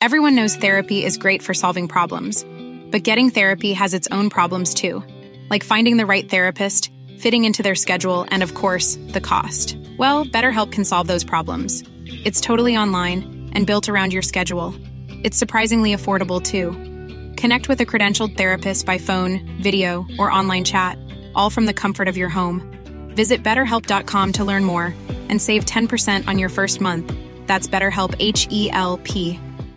Everyone knows therapy is great for solving problems, but getting therapy has its own problems too, like finding the right therapist, fitting into their schedule, and of course, the cost. Well, BetterHelp can solve those problems. It's totally online and built around your schedule. It's surprisingly affordable too. Connect with a credentialed therapist by phone, video, or online chat, all from the comfort of your home. Visit BetterHelp.com to learn more and save 10% on your first month. That's BetterHelp, H-E-L-P.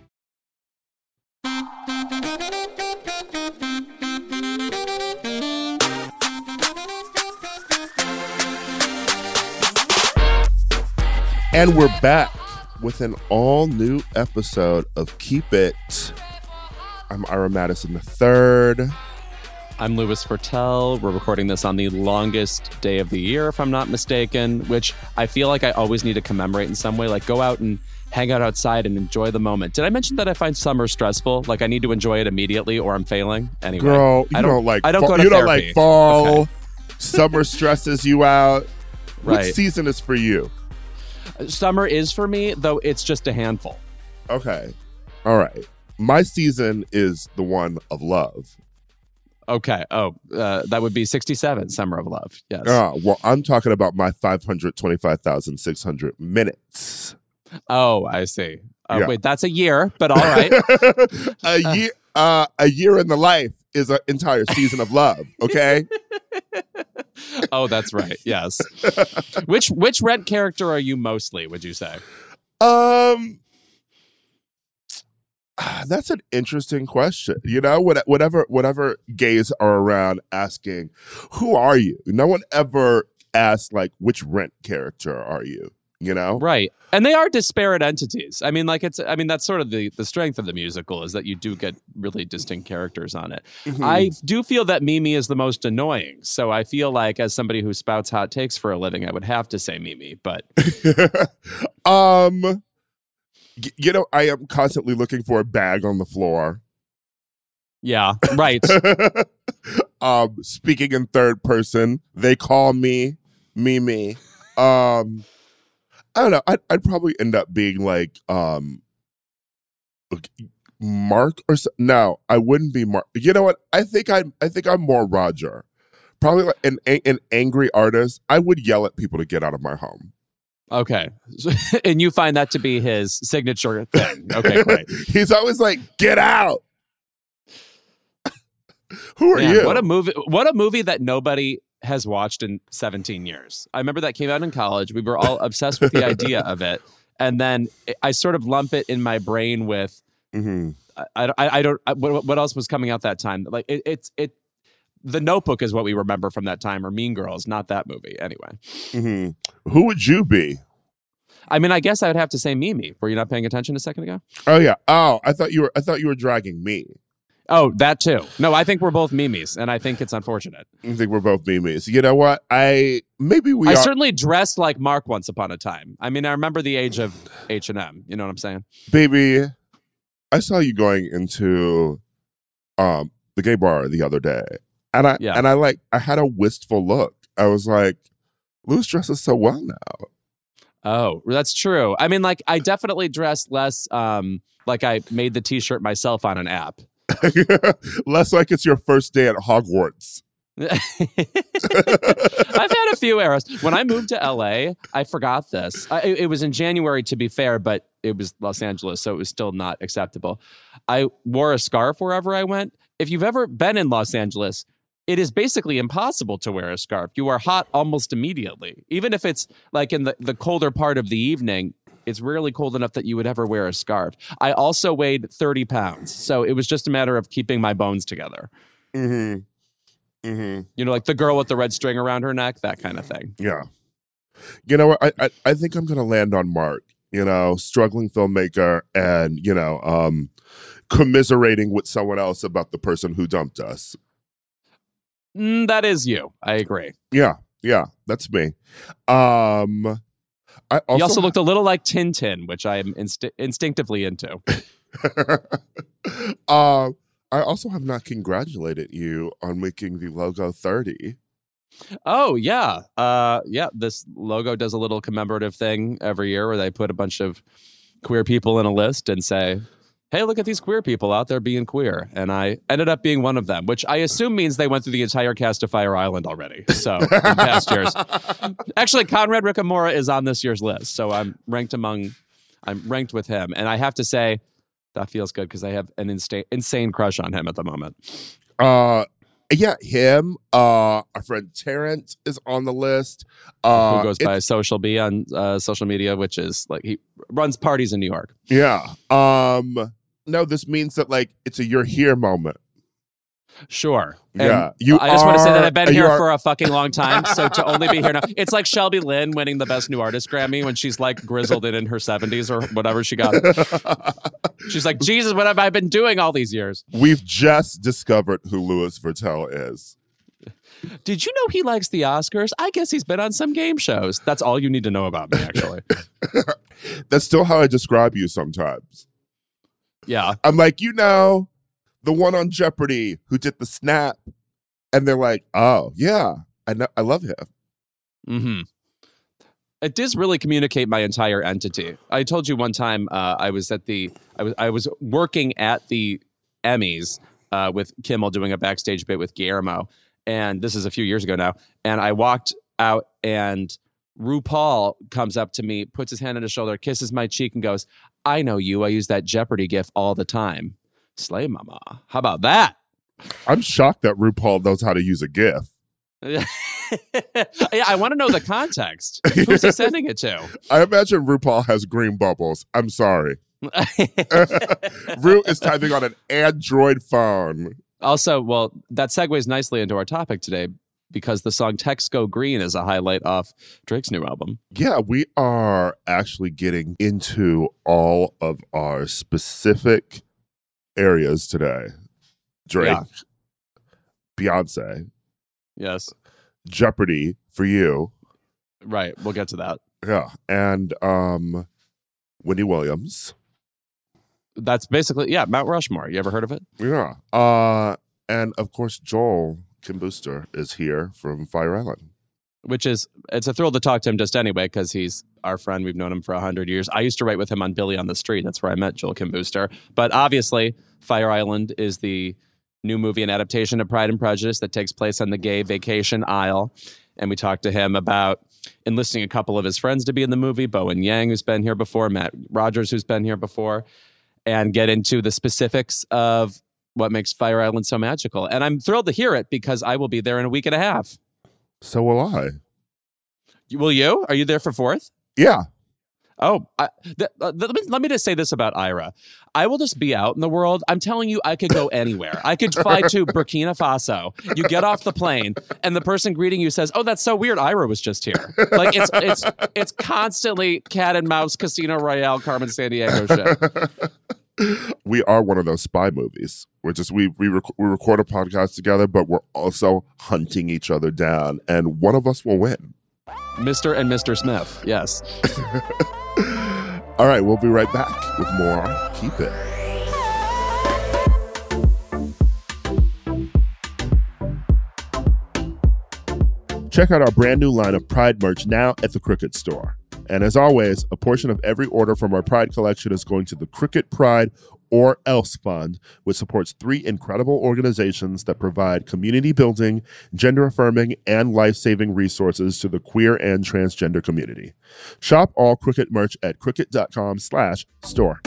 And we're back with an all-new episode of Keep It. I'm Ira Madison III. I'm Louis Fertel. We're recording this on the longest day of the year, if I'm not mistaken, which I feel like I always need to commemorate in some way, like go out and hang out outside and enjoy the moment. Did I mention that I find summer stressful? Like I need to enjoy it immediately or I'm failing? Anyway, girl, I don't like fall. Okay. Summer stresses you out. Right. Which season is for you? Summer is for me, though it's just a handful. Okay. All right. My season is the one of love. Okay. That would be 67, Summer of Love. Yes. Well, I'm talking about my 525,600 minutes. Oh, I see. Yeah. Wait, that's a year, but all right. A year in the life is an entire season of love, okay? Oh, that's right. Yes. Which Rent character are you mostly, would you say? That's an interesting question. You know, whatever gays are around asking, who are you? No one ever asks, like, which Rent character are you? You know? Right. And they are disparate entities. I mean, that's sort of the strength of the musical is that you do get really distinct characters on it. Mm-hmm. I do feel that Mimi is the most annoying. So I feel like as somebody who spouts hot takes for a living, I would have to say Mimi, but you know, I am constantly looking for a bag on the floor. Yeah, right. Speaking in third person, they call me Mimi. I don't know. I'd probably end up being like Mark or so. No, I wouldn't be Mark. You know what? I think I'm more Roger. Probably like an angry artist. I would yell at people to get out of my home. Okay. And you find that to be his signature thing. Okay, great. He's always like, get out. Who are you? What a movie that nobody has watched in 17 years. I remember that came out in college. We were all obsessed with the idea of it. And then I sort of lump it in my brain with, what else was coming out that time? Like The Notebook is what we remember from that time, or Mean Girls, not that movie. Anyway. Mm-hmm. Who would you be? I mean, I guess I would have to say Mimi. Were you not paying attention a second ago? Oh yeah. Oh, I thought you were dragging me. Oh, that too. No, I think we're both Mimis, and I think it's unfortunate. I think we're both Mimis. You know what? I certainly dressed like Mark once upon a time. I mean, I remember the age of H&M. You know what I'm saying? Baby, I saw you going into the gay bar the other day. And I had a wistful look. I was like, Louis dresses so well now. Oh, that's true. I mean, like, I definitely dress less like I made the t-shirt myself on an app. Less like it's your first day at Hogwarts. I've had a few eras. When I moved to LA, I forgot this. It was in January, to be fair, but it was Los Angeles, so it was still not acceptable. I wore a scarf wherever I went. If you've ever been in Los Angeles, it is basically impossible to wear a scarf. You are hot almost immediately. Even if it's like in the colder part of the evening, it's rarely cold enough that you would ever wear a scarf. I also weighed 30 pounds, so it was just a matter of keeping my bones together. Mm-hmm. Mm-hmm. You know, like the girl with the red string around her neck, that kind of thing. Yeah. You know what? I think I'm going to land on Mark, you know, struggling filmmaker and, you know, commiserating with someone else about the person who dumped us. That is you. I agree. Yeah, that's me. He also looked a little like Tintin, which I am instinctively into. I also have not congratulated you on making the logo 30. Oh, yeah. This logo does a little commemorative thing every year where they put a bunch of queer people in a list and say, hey, look at these queer people out there being queer. And I ended up being one of them, which I assume means they went through the entire cast of Fire Island already. So in past years. Actually, Conrad Ricamora is on this year's list. So I'm ranked with him. And I have to say, that feels good because I have an insane crush on him at the moment. Yeah, him. Our friend Terrence is on the list. Who goes by Social B on social media, which is like he runs parties in New York. Yeah. No, this means that like it's a "you're here" moment. Sure. Yeah. I just want to say that I've been here for a fucking long time. So to only be here now, it's like Shelby Lynn winning the Best New Artist Grammy when she's like grizzled and in her 70s or whatever she got. She's like, Jesus, what have I been doing all these years? We've just discovered who Louis Virtel is. Did you know he likes the Oscars? I guess he's been on some game shows. That's all you need to know about me, actually. That's still how I describe you sometimes. Yeah. I'm like, the one on Jeopardy who did the snap. And they're like, oh, yeah, I love him. Mm-hmm. It does really communicate my entire entity. I told you one time I was working at the Emmys with Kimmel doing a backstage bit with Guillermo. And this is a few years ago now. And I walked out and RuPaul comes up to me, puts his hand on his shoulder, kisses my cheek and goes, I know you. I use that Jeopardy gif all the time. Slay mama. How about that? I'm shocked that RuPaul knows how to use a GIF. Yeah, I want to know the context. Who's he sending it to? I imagine RuPaul has green bubbles. I'm sorry. Ru is typing on an Android phone. Also, well, that segues nicely into our topic today because the song Text Go Green is a highlight off Drake's new album. Yeah, we are actually getting into all of our specific areas today. Drake, Beyonce. Yes. Jeopardy for you. Right. We'll get to that. Yeah. And Wendy Williams. That's basically, Mount Rushmore. You ever heard of it? Yeah. And of course, Joel Kim Booster is here from Fire Island. It's a thrill to talk to him just anyway, because he's our friend. We've known him for 100 years. I used to write with him on Billy on the Street. That's where I met Joel Kim Booster. But obviously, Fire Island is the new movie and adaptation of Pride and Prejudice that takes place on the gay vacation isle. And we talked to him about enlisting a couple of his friends to be in the movie, Bowen Yang, who's been here before, Matt Rogers, who's been here before, and get into the specifics of what makes Fire Island so magical. And I'm thrilled to hear it because I will be there in a week and a half. So will I. Will you? Are you there for 4th? Yeah. Oh, let me just say this about Ira. I will just be out in the world. I'm telling you, I could go anywhere. I could fly to Burkina Faso. You get off the plane, and the person greeting you says, "Oh, that's so weird. Ira was just here." Like it's constantly cat and mouse, Casino Royale, Carmen Sandiego shit. We are one of those spy movies. We're just we record a podcast together, but we're also hunting each other down, and one of us will win. Mr. and Mr. Smith, yes. All right, we'll be right back with more Keep It. Check out our brand new line of Pride merch now at the Crooked Store. And as always, a portion of every order from our Pride collection is going to the Crooked Pride or Else Fund, which supports 3 incredible organizations that provide community building, gender affirming, and life-saving resources to the queer and transgender community. Shop all Crooked merch at crooked.com/store.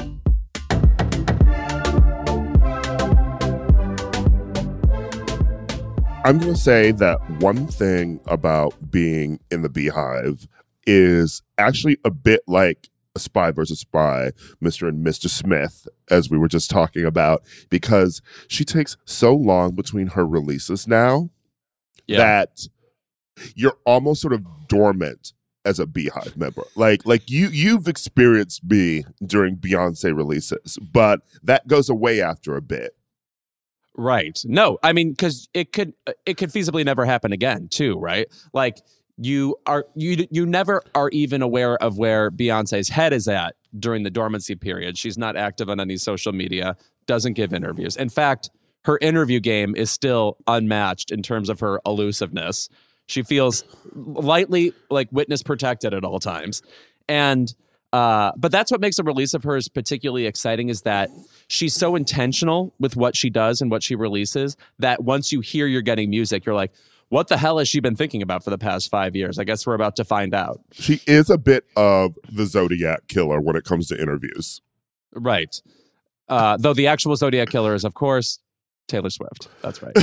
I'm going to say that one thing about being in the Beehive is actually a bit like a Spy versus Spy, Mr. and Mr. Smith, as we were just talking about, because she takes so long between her releases now that you're almost sort of dormant as a Beehive member. Like you've experienced me during Beyonce releases, but that goes away after a bit. Right. No, I mean, because it could feasibly never happen again, too, right? Like you never are even aware of where Beyonce's head is at during the dormancy period. She's not active on any social media, doesn't give interviews. In fact, her interview game is still unmatched in terms of her elusiveness. She feels lightly like witness protected at all times. And but that's what makes a release of hers particularly exciting, is that she's so intentional with what she does and what she releases that once you hear you're getting music, you're like, what the hell has she been thinking about for the past 5 years? I guess we're about to find out. She is a bit of the Zodiac killer when it comes to interviews. Right. Though the actual Zodiac killer is, of course, Taylor Swift. That's right.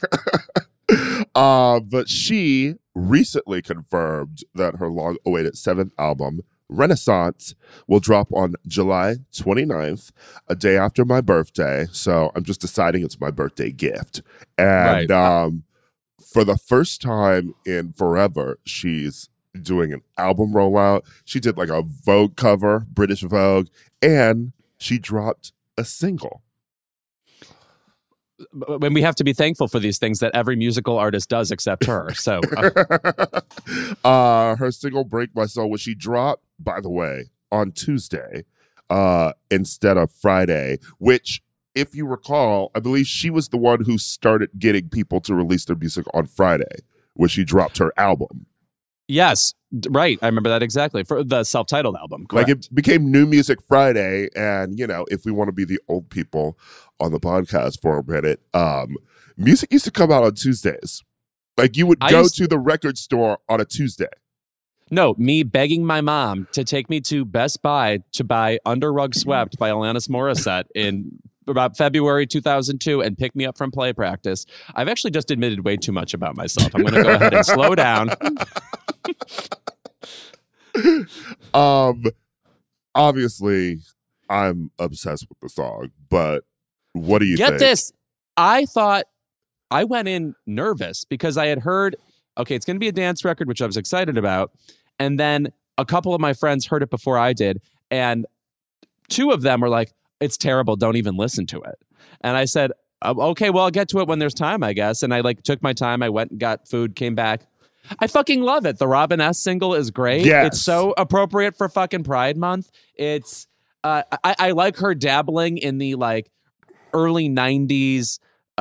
But she recently confirmed that her long-awaited 7th album, Renaissance, will drop on July 29th, a day after my birthday. So I'm just deciding it's my birthday gift. And for the first time in forever, she's doing an album rollout. She did like a Vogue cover, British Vogue, and she dropped a single. When we have to be thankful for these things that every musical artist does except her. So her single Break My Soul, which she dropped, by the way, on Tuesday instead of Friday, which, if you recall, I believe she was the one who started getting people to release their music on Friday, where she dropped her album. Yes, right. I remember that exactly, for the self-titled album. Correct. Like, it became New Music Friday, and, you know, if we want to be the old people on the podcast for a minute, music used to come out on Tuesdays. Like, you would go to the record store on a Tuesday. No, me begging my mom to take me to Best Buy to buy Under Rug Swept by Alanis Morissette in about February 2002 and pick me up from play practice. I've actually just admitted way too much about myself. I'm going to go ahead and slow down. Obviously, I'm obsessed with the song, but what do you think? Get this. I thought I went in nervous because I had heard, okay, it's going to be a dance record, which I was excited about. And then a couple of my friends heard it before I did. And 2 of them were like, it's terrible. Don't even listen to it. And I said, okay, well, I'll get to it when there's time, I guess. And I took my time. I went and got food, came back. I fucking love it. The Robin S. single is great. Yes. It's so appropriate for fucking Pride Month. It's, I like her dabbling in the early 90s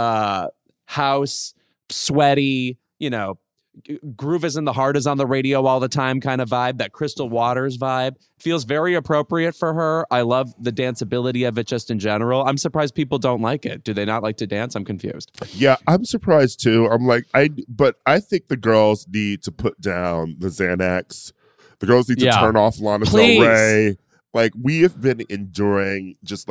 house, sweaty, groove is in the heart is on the radio all the time kind of vibe. That Crystal Waters vibe feels very appropriate for her. I love the danceability of it just in general. I'm surprised people don't like it. Do they not like to dance? I'm confused. Yeah, I'm surprised too. I'm like, but I think the girls need to put down the Xanax. The girls need to turn off Lana Del Rey. Like, we have been enduring just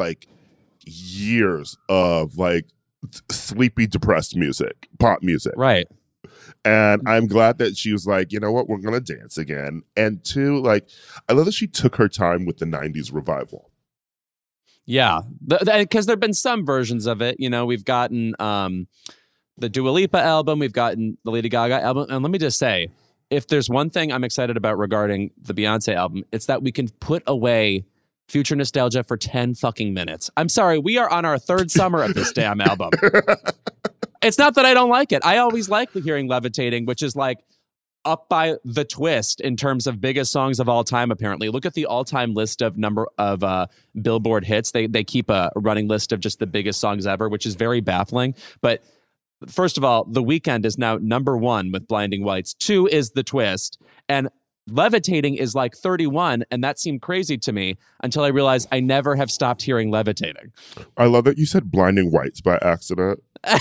years of sleepy, depressed music, pop music. Right. And I'm glad that she was like, you know what, we're going to dance again. And 2, I love that she took her time with the 90s revival. Yeah, because there have been some versions of it. We've gotten the Dua Lipa album, we've gotten the Lady Gaga album. And let me just say, if there's one thing I'm excited about regarding the Beyonce album, it's that we can put away future nostalgia for 10 fucking minutes. I'm sorry, we are on our 3rd summer of this damn album. It's not that I don't like it. I always like hearing Levitating, which is up by the twist in terms of biggest songs of all time, apparently. Look at the all-time list of Billboard hits. They keep a running list of just the biggest songs ever, which is very baffling. But first of all, The Weeknd is now number 1 with Blinding Lights. 2 is The Twist. And Levitating is 31, and that seemed crazy to me until I realized I never have stopped hearing Levitating. I love that you said Blinding Lights by accident.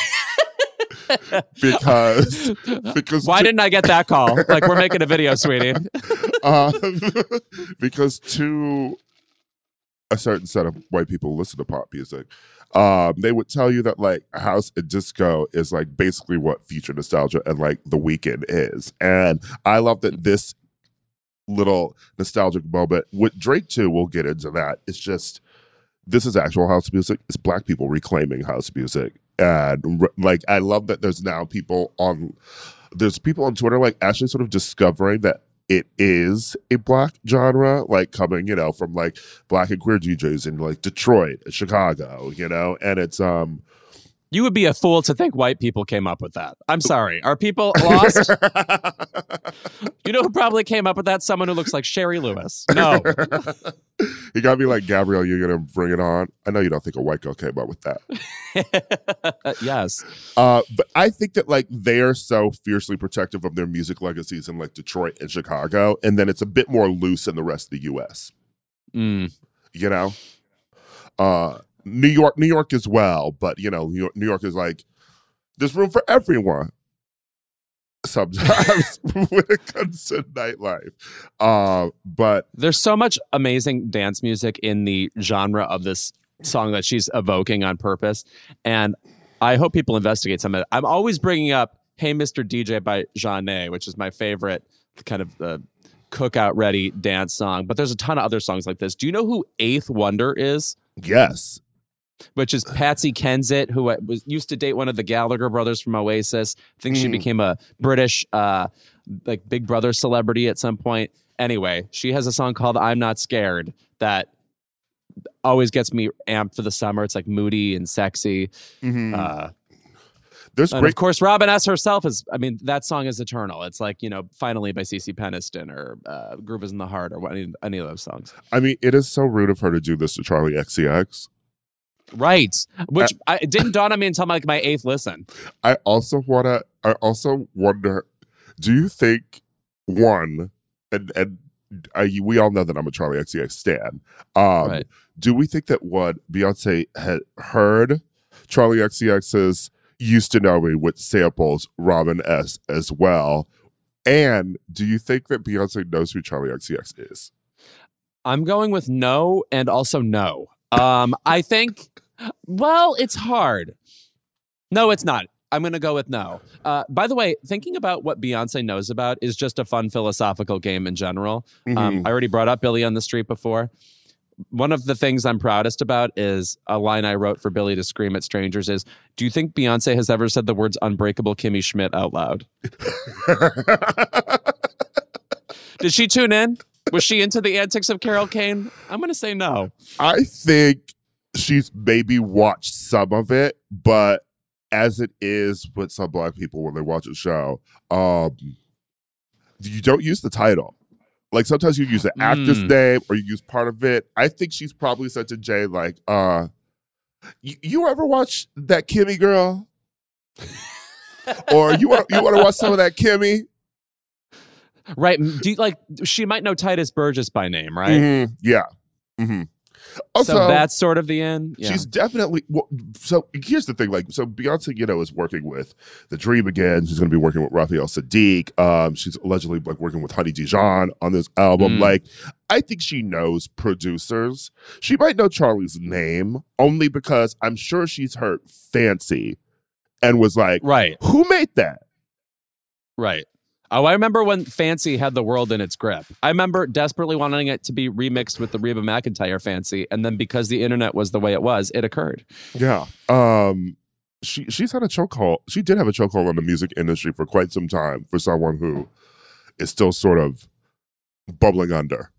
because why didn't I get that call? We're making a video, sweetie. Because to a certain set of white people who listen to pop music, they would tell you that house and disco is basically what future nostalgia and The Weeknd is. And I love that this little nostalgic moment with Drake too, we'll get into that. It's just, this is actual house music. It's Black people reclaiming house music. And I love that there's now people on Twitter actually sort of discovering that it is a Black genre, coming, from Black and queer DJs in Detroit, Chicago, and it's You would be a fool to think white people came up with that. I'm sorry. Are people lost? You know who probably came up with that? Someone who looks like Sherry Lewis. No. You got to be like, Gabrielle, you're going to bring it on. I know you don't think a white girl came up with that. Yes. But I think that they're so fiercely protective of their music legacies in Detroit and Chicago. And then it's a bit more loose in the rest of the U.S. New York as well, but New York is like there's room for everyone. Sometimes when it comes to nightlife, but there's so much amazing dance music in the genre of this song that she's evoking on purpose, and I hope people investigate some of it. I'm always bringing up "Hey Mr. DJ" by Zhané, which is my favorite kind of cookout ready dance song, but there's a ton of other songs like this. Do you know who Eighth Wonder is? Yes. Which is Patsy Kensit, who used to date one of the Gallagher brothers from Oasis. I think she became a British like Big Brother celebrity at some point. Anyway, she has a song called "I'm Not Scared" that always gets me amped for the summer. It's like moody and sexy. There's and of course, Robin S. herself is, I mean, that song is eternal. It's like, Finally by CeCe Peniston or Groove is in the Heart or any of those songs. I mean, it is so rude of her to do this to Charlie XCX. Right. Which it didn't dawn on me until like my 8th listen. I also wonder, do you think one, and we all know that I'm a Charlie XCX stan. Right. Do we think that what Beyonce had heard Charlie XCX's Used to Know Me, which samples Robin S. as well? And do you think that Beyonce knows who Charlie XCX is? I'm going with no and also no. I think, well, it's hard. No, it's not. I'm going to go with no. By the way, thinking about what Beyonce knows about is just a fun philosophical game in general. I already brought up Billy on the Street before. One of the things I'm proudest about is a line I wrote for Billy to scream at strangers is, do you think Beyonce has ever said the words unbreakable Kimmy Schmidt out loud? Did she tune in? Was she into the antics of Carol Kane? I'm going to say no. I think she's maybe watched some of it, but as it is with some Black people when they watch a show, you don't use the title. Like sometimes you use the actor's name or you use part of it. I think she's probably said to Jay, like, you ever watch that Kimmy girl? Or you want to watch some of that Kimmy? Right. She might know Titus Burgess by name, right? Yeah. Also, so that's sort of the end. Yeah. She's definitely. So here's the thing. So Beyonce, is working with The Dream again. She's going to be working with Raphael Sadiq. She's allegedly working with Honey Dijon on this album. I think she knows producers. She might know Charlie's name only because I'm sure she's heard Fancy and was like, right, who made that? Right. Oh, I remember when Fancy had the world in its grip. I remember desperately wanting it to be remixed with the Reba McEntire Fancy, and then because the internet was the way it was, it occurred. Yeah. She's had a chokehold. She did have a chokehold on the music industry for quite some time for someone who is still sort of bubbling under.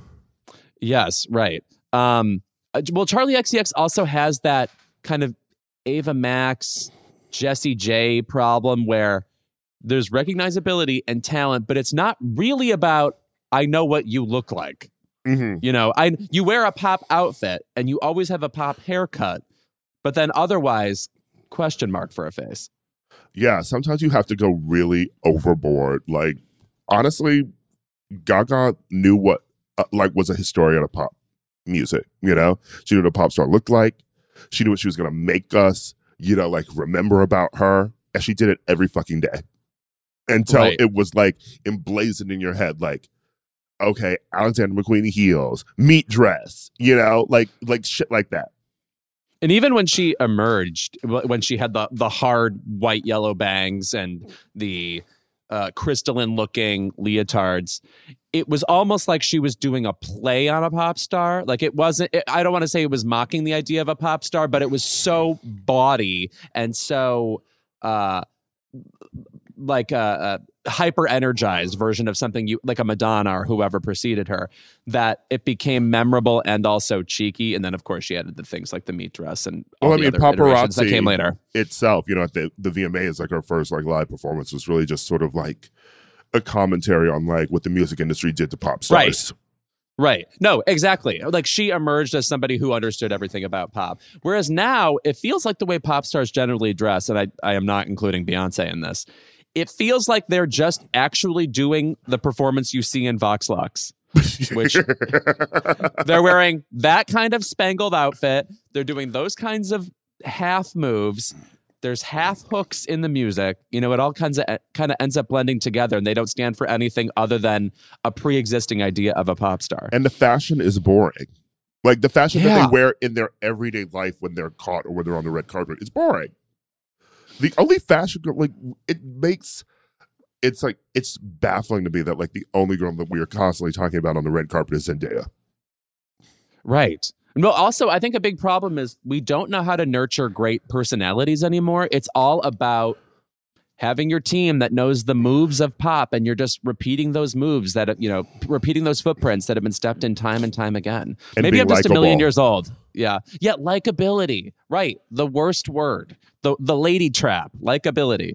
Yes, right. Well, Charli XCX also has that kind of Ava Max, Jessie J problem where there's recognizability and talent, but it's not really about, I know what you look like. You wear a pop outfit and you always have a pop haircut, but then otherwise, question mark for a face. Yeah, sometimes you have to go really overboard. Like, honestly, Gaga knew what, was a historian of pop music, She knew what a pop star looked like. She knew what she was going to make us, remember about her. And she did it every fucking day. Until it was emblazoned in your head, okay, Alexander McQueen heels, meat dress, shit like that. And even when she emerged, when she had the hard white yellow bangs and the crystalline looking leotards, it was almost like she was doing a play on a pop star. It wasn't, I don't want to say it was mocking the idea of a pop star, but it was so bawdy and so a hyper energized version of something like a Madonna or whoever preceded her, that it became memorable and also cheeky. And then of course she added the things like the meat dress and all the other iterations that came later. Itself, at the VMAs, her first live performance was really just sort of a commentary on what the music industry did to pop stars. Right. No, exactly. She emerged as somebody who understood everything about pop. Whereas now it feels like the way pop stars generally dress, and I am not including Beyonce in this, it feels like they're just actually doing the performance you see in Vox Lux. which they're wearing that kind of spangled outfit. They're doing those kinds of half moves. There's half hooks in the music. You know, it all kind of ends up blending together, and they don't stand for anything other than a pre-existing idea of a pop star. And the fashion is boring. Like the fashion that they wear in their everyday life when they're caught or when they're on the red carpet is boring. The only fashion, like it's baffling to me that like the only girl that we are constantly talking about on the red carpet is Zendaya. Right. No, also, I think a big problem is we don't know how to nurture great personalities anymore. It's all about having your team that knows the moves of pop, and you're just repeating those moves that, you know, repeating those footprints that have been stepped in time and time again. And maybe I'm just likable. a million years old. Yeah. Yeah, likability. Right. The worst word. The lady trap. Likability.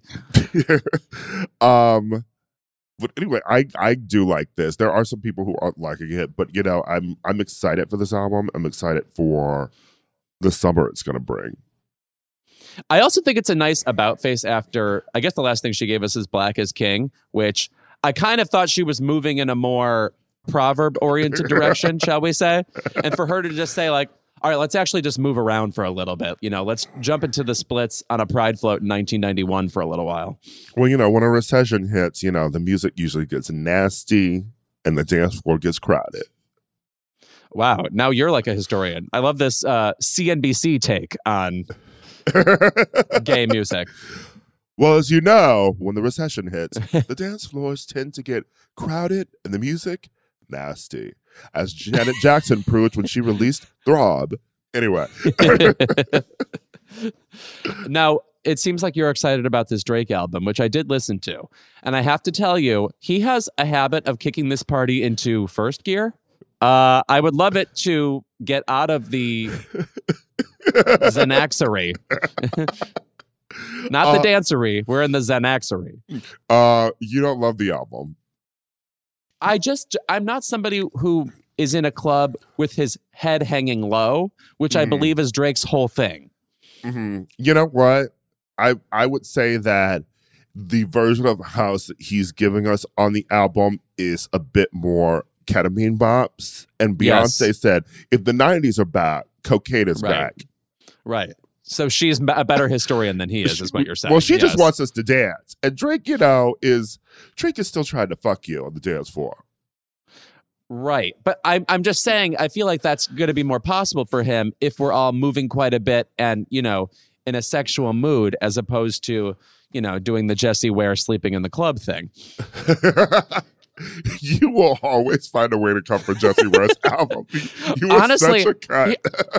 But anyway, I do like this. There are some people who aren't liking it, but you know, I'm excited for this album. I'm excited for the summer it's going to bring. I also think it's a nice about face after, I guess the last thing she gave us is Black is King, which I kind of thought she was moving in a more proverb-oriented direction, shall we say? And for her to just say like, all right, let's actually just move around for a little bit. You know, let's jump into the Splits on a Pride float in 1991 for a little while. Well, you know, when a recession hits, you know, the music usually gets nasty and the dance floor gets crowded. Wow. Now you're like a historian. I love this CNBC take on gay music. Well, as you know, when the recession hits, the dance floors tend to get crowded and the music nasty. As Janet Jackson proved when she released Throb. Anyway. Now, it seems like you're excited about this Drake album, which I did listen to. And I have to tell you, he has a habit of kicking this party into first gear. I would love it to get out of the Xanaxery. Not the dancery. We're in the Xanaxery. You don't love the album. I'm not somebody who is in a club with his head hanging low, which I believe is Drake's whole thing. Mm-hmm. You know what? I would say that the version of house that he's giving us on the album is a bit more ketamine bops. And Beyonce said, if the 90s are back, cocaine is back. Right. So she's a better historian than he is what you're saying. Well, she just wants us to dance. And Drake, you know, Drake is still trying to fuck you on the dance floor. Right. But I'm just saying, I feel like that's going to be more possible for him if we're all moving quite a bit and, you know, in a sexual mood, as opposed to, you know, doing the Jessie Ware sleeping in the club thing. You will always find a way to come for Jessie Ware's album. You are honestly such a cunt.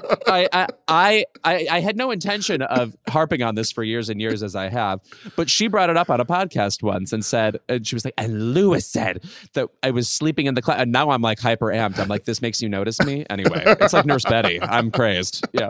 I had no intention of harping on this for years and years as I have, but she brought it up on a podcast once and said, and she was like, and Lewis said that I was sleeping in the class, and now I'm like hyper amped. I'm like, this makes you notice me? Anyway, it's like Nurse Betty. I'm crazed. Yeah.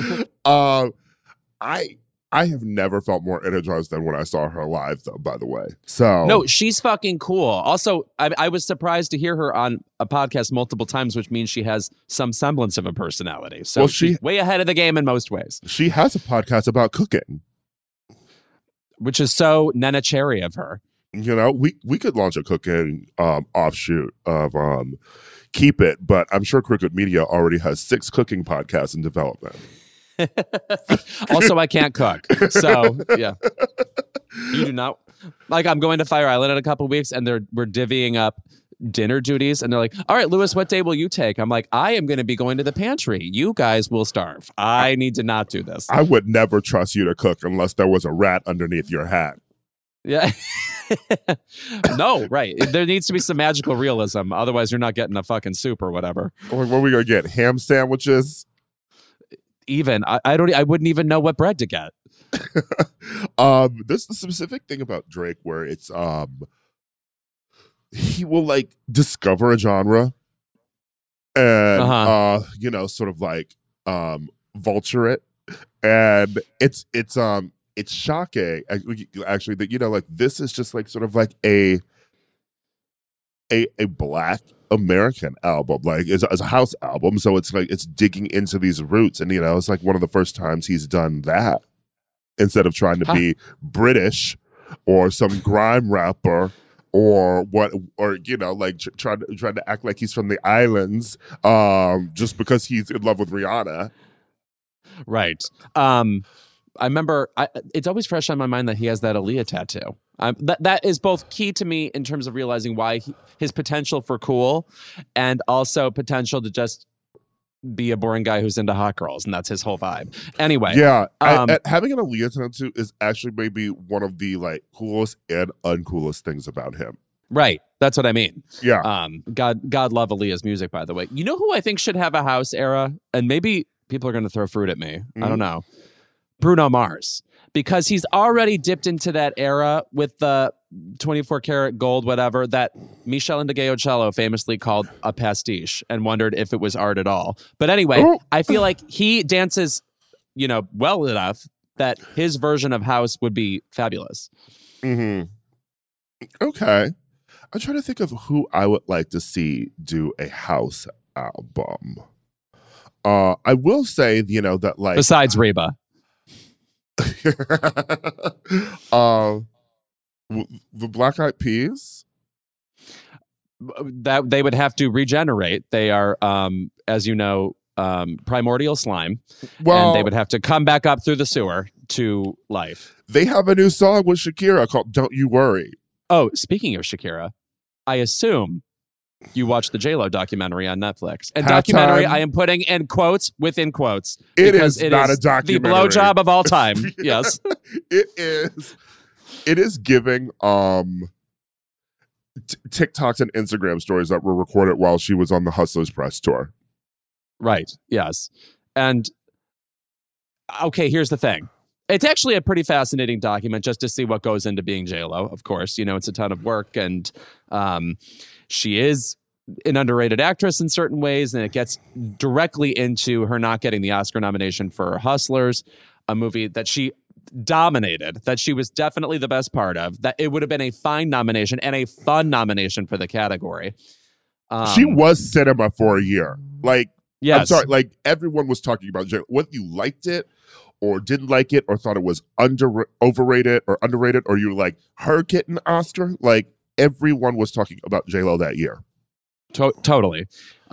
I have never felt more energized than when I saw her live, though, by the way. So no, she's fucking cool. Also, I was surprised to hear her on a podcast multiple times, which means she has some semblance of a personality. So she's way ahead of the game in most ways. She has a podcast about cooking. Which is so Nena Cherry of her. You know, we could launch a cooking offshoot of Keep It, but I'm sure Crooked Media already has 6 cooking podcasts in development. Also, I can't cook. So, yeah. You do not. Like, I'm going to Fire Island in a couple weeks, and we're divvying up dinner duties. And they're like, all right, Lewis, what day will you take? I'm like, I am going to be going to the pantry. You guys will starve. I need to not do this. I would never trust you to cook unless there was a rat underneath your hat. Yeah. No, right. There needs to be some magical realism. Otherwise, you're not getting a fucking soup or whatever. What are we going to get? Ham sandwiches? Even I wouldn't even know what bread to get. There's the specific thing about Drake where it's he will like discover a genre and you know, sort of like vulture it, and it's shocking actually that, you know, like this is just like sort of like a Black American album, like it's a house album, so it's like it's digging into these roots, and you know, it's like one of the first times he's done that instead of trying to be British or some grime rapper or what, or like trying to act like he's from the islands, just because he's in love with Rihanna. Right. I remember it's always fresh on my mind that he has that Aaliyah tattoo. That is both key to me in terms of realizing why his potential for cool, and also potential to just be a boring guy who's into hot girls, and that's his whole vibe. Anyway, yeah, having an Aaliyah tattoo is actually maybe one of the like coolest and uncoolest things about him. Right, that's what I mean. Yeah. God love Aaliyah's music, by the way. You know who I think should have a house era, and maybe people are going to throw fruit at me. I don't know. Bruno Mars, because he's already dipped into that era with the 24 karat gold, whatever, that Michel Ndegeocello famously called a pastiche and wondered if it was art at all. But anyway, I feel like he dances, well enough that his version of house would be fabulous. Mm-hmm. Okay. I'm trying to think of who I would like to see do a house album. I will say, that like... Besides Reba. The Black Eyed Peas, that they would have to regenerate. They are, as you know, primordial slime, and they would have to come back up through the sewer to life. They have a new song with Shakira called "Don't You Worry." Oh, speaking of Shakira, I assume you watched the J-Lo documentary on Netflix. And documentary, I am putting in quotes within quotes. It is not a documentary. The blowjob of all time. Yes. It is. It is giving TikToks and Instagram stories that were recorded while she was on the Hustlers press tour. Right. Yes. And okay, here's the thing. It's actually a pretty fascinating document just to see what goes into being J-Lo. Of course, it's a ton of work, and she is an underrated actress in certain ways, and it gets directly into her not getting the Oscar nomination for Hustlers, a movie that she dominated, that she was definitely the best part of, that it would have been a fine nomination and a fun nomination for the category. She was cinema for a year. Like, yes. I'm sorry, like everyone was talking about J-Lo. Whether you liked it or didn't like it or thought it was overrated or underrated, or you like her getting an Oscar, like everyone was talking about J-Lo that year. Totally.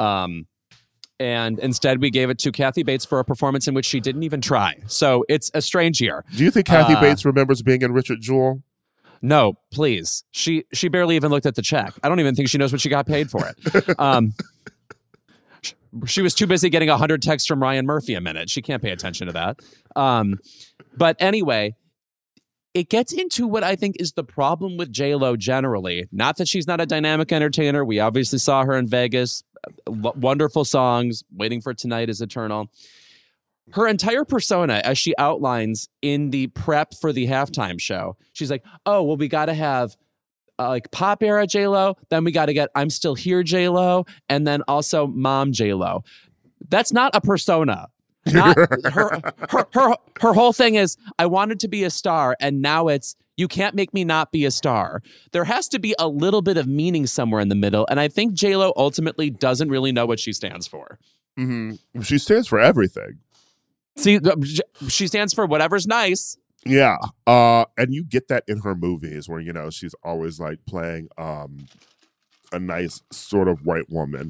And instead we gave it to Kathy Bates for a performance in which she didn't even try. So it's a strange year. Do you think Kathy Bates remembers being in Richard Jewell? No, please. She barely even looked at the check. I don't even think she knows what she got paid for it. She was too busy getting 100 texts from Ryan Murphy a minute. She can't pay attention to that. But anyway, it gets into what I think is the problem with J-Lo generally. Not that she's not a dynamic entertainer. We obviously saw her in Vegas. Wonderful songs. Waiting for Tonight is Eternal. Her entire persona, as she outlines in the prep for the halftime show, she's like, oh, well, we got to have like pop era J-Lo, then we got to get I'm Still Here J-Lo, and then also Mom J-Lo. That's not a persona. Not her whole thing is I wanted to be a star, and now it's you can't make me not be a star. There has to be a little bit of meaning somewhere in the middle, and I think J-Lo ultimately doesn't really know what she stands for. Mm-hmm. She stands for everything. See, she stands for whatever's nice. Yeah. And you get that in her movies where, she's always like playing a nice sort of white woman.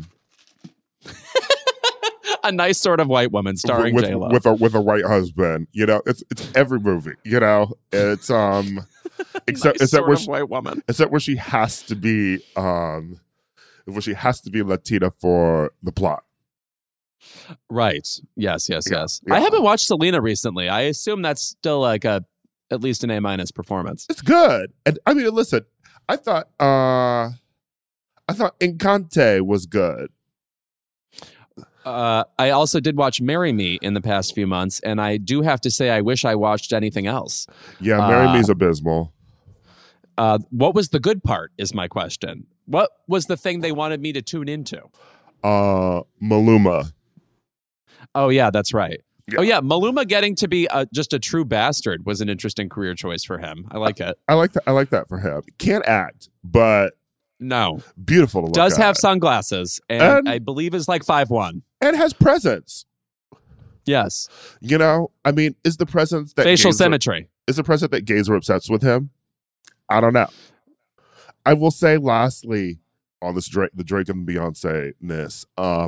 A nice sort of white woman starring J-Lo. With a white husband. It's every movie, It's except white woman. Except where she has to be Latina for the plot. Right. Yes. Yeah. I haven't watched Selena recently. I assume that's still like at least an A- performance. It's good. And I mean, listen, I thought Encanto was good. I also did watch Marry Me in the past few months, and I do have to say I wish I watched anything else. Yeah, Marry Me's abysmal. What was the good part is my question. What was the thing they wanted me to tune into? Maluma. Oh, yeah, that's right. Yeah. Oh, yeah, Maluma getting to be just a true bastard was an interesting career choice for him. I like it. I like that for him. Can't act, but no, beautiful to look does at. Have sunglasses, and I believe is like 5'1". And has presence. Yes. I mean, is the presence that facial symmetry. Is the presence that gays are obsessed with him? I don't know. I will say lastly on this the Drake and Beyonce-ness,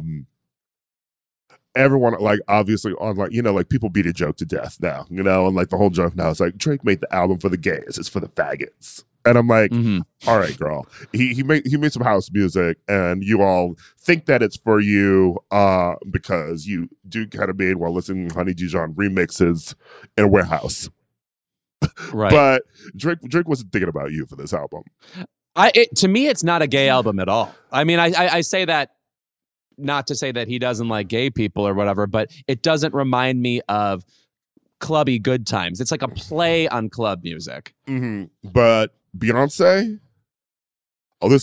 everyone, like, obviously on, like, you know, like, people beat a joke to death now, you know, and like the whole joke now is like, Drake made the album for the gays, it's for the faggots. And I'm like, all right, girl. He made some house music, and you all think that it's for you because you do kind of made while listening to Honey Dijon remixes in a warehouse. Right. But Drake wasn't thinking about you for this album. To me, it's not a gay album at all. I mean, I say that not to say that he doesn't like gay people or whatever, but it doesn't remind me of clubby good times. It's like a play on club music. But Beyonce, this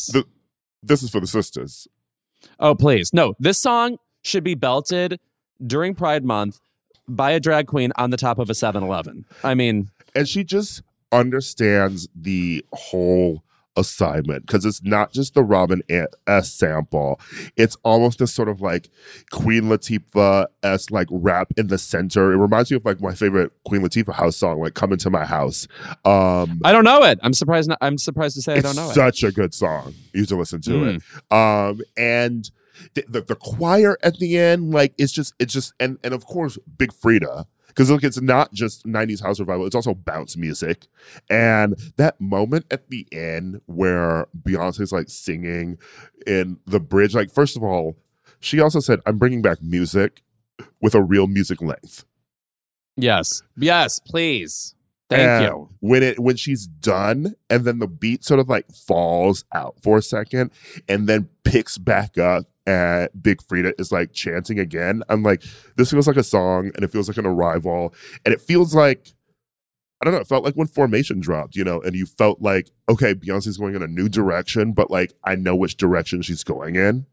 is for the sisters. Oh, please. No, this song should be belted during Pride Month by a drag queen on the top of a 7-Eleven. I mean, and she just understands the whole assignment, because it's not just the Robin S sample. It's almost this sort of like Queen Latifah-esque like rap in the center. It reminds me of like my favorite Queen Latifah house song, like "Come Into My House." I don't know it. I'm surprised to say I don't know it. It's such a good song. You should listen to it. And the choir at the end, like, it's just and of course Big Frida. Because look, it's not just 90s house revival, it's also bounce music. And that moment at the end where Beyonce's like singing in the bridge, like, first of all, she also said, I'm bringing back music with a real music length. Yes, please. Thank you. When she's done, and then the beat sort of like falls out for a second and then picks back up, and Big Frida is like chanting again, I'm like, this feels like a song, and it feels like an arrival, and it feels like, I don't know, it felt like when Formation dropped, you know, and you felt like, okay, Beyonce's going in a new direction, but like, I know which direction she's going in.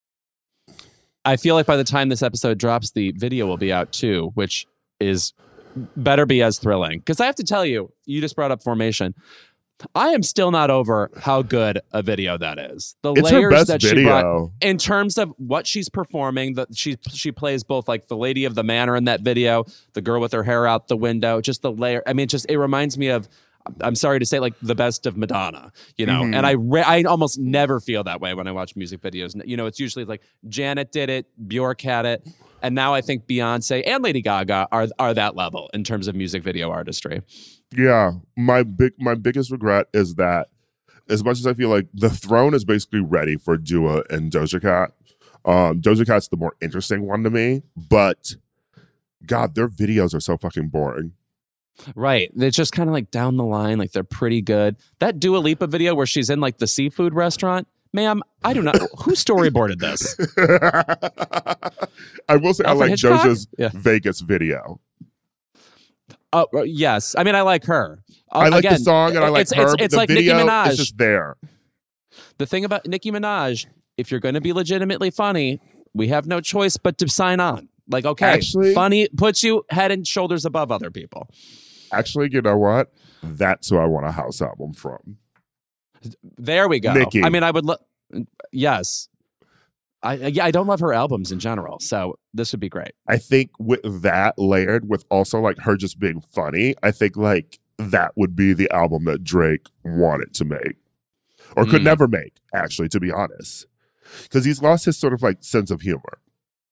I feel like by the time this episode drops, the video will be out too, which is better be as thrilling. Because I have to tell you, you just brought up Formation. I am still not over how good a video that is. It's her best video. She brought in terms of what she's performing. That she plays both like the lady of the manor in that video, the girl with her hair out the window, just the layer. I mean, it reminds me of, I'm sorry to say, like the best of Madonna, you know. And I almost never feel that way when I watch music videos. You know, it's usually like Janet did it, Bjork had it, and now I think Beyonce and Lady Gaga are that level in terms of music video artistry. Yeah, my biggest regret is that, as much as I feel like the throne is basically ready for Dua and Doja Cat, Doja Cat's the more interesting one to me, but God, their videos are so fucking boring. Right. It's just kind of like down the line, like they're pretty good. That Dua Lipa video where she's in like the seafood restaurant, ma'am, I do not who storyboarded this? I will say, Alfred, I like Hitchcock? Doja's Vegas video. Oh, yes. I mean, I like her. I like the song, and I like her. It's the like video, Nicki Minaj. It's just there. The thing about Nicki Minaj, if you're going to be legitimately funny, we have no choice but to sign on. Like, okay, actually, funny puts you head and shoulders above other people. Actually, you know what? That's who I want a house album from. There we go. Nicki. I mean, I would yes. I don't love her albums in general, so this would be great. I think with that layered with also like her just being funny, I think like that would be the album that Drake wanted to make, or could never make, actually, to be honest, because he's lost his sort of like sense of humor.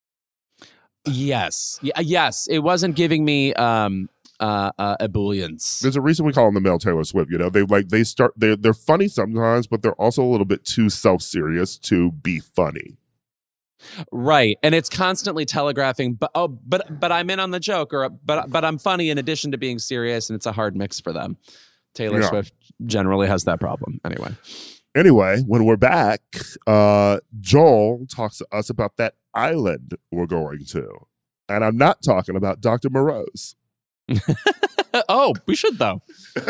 Yes, it wasn't giving me ebullience. There's a reason we call him the male Taylor Swift. You know, they're funny sometimes, but they're also a little bit too self-serious to be funny. Right, and it's constantly telegraphing, but I'm in on the joke, or but I'm funny in addition to being serious, and it's a hard mix for them. Taylor Swift generally has that problem. Anyway, when we're back, Joel talks to us about that island we're going to, and I'm not talking about Dr. Moreau's. Oh, we should though.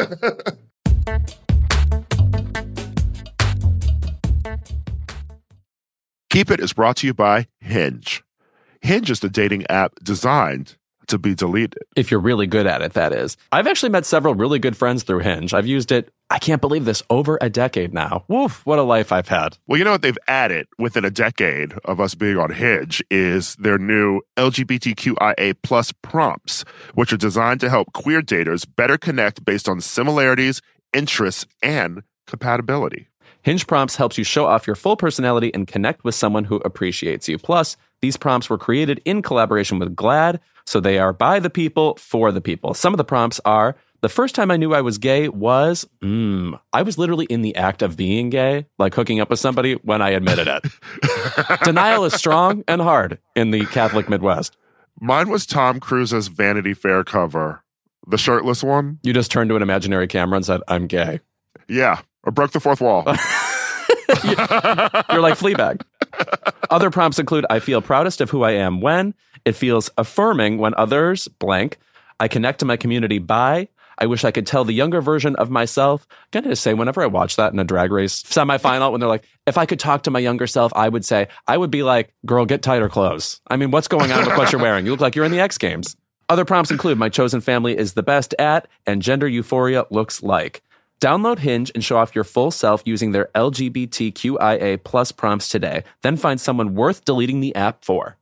Keep It is brought to you by Hinge. Hinge is the dating app designed to be deleted. If you're really good at it, that is. I've actually met several really good friends through Hinge. I've used it, I can't believe this, over a decade now. Woof, what a life I've had. Well, you know what they've added within a decade of us being on Hinge is their new LGBTQIA+ prompts, which are designed to help queer daters better connect based on similarities, interests, and compatibility. Hinge Prompts helps you show off your full personality and connect with someone who appreciates you. Plus, these prompts were created in collaboration with GLAAD, so they are by the people, for the people. Some of the prompts are, the first time I knew I was gay was, I was literally in the act of being gay, like hooking up with somebody when I admitted it. Denial is strong and hard in the Catholic Midwest. Mine was Tom Cruise's Vanity Fair cover, the shirtless one. You just turned to an imaginary camera and said, I'm gay. Yeah, I broke the fourth wall. You're like Fleabag. Other prompts include, I feel proudest of who I am when. It feels affirming when others blank. I connect to my community by. I wish I could tell the younger version of myself. I'm going to say, whenever I watch that in a Drag Race semifinal, when they're like, if I could talk to my younger self, I would be like, girl, get tighter clothes. I mean, what's going on with what you're wearing? You look like you're in the X Games. Other prompts include, my chosen family is the best at, and gender euphoria looks like. Download Hinge and show off your full self using their LGBTQIA+ prompts today. Then find someone worth deleting the app for.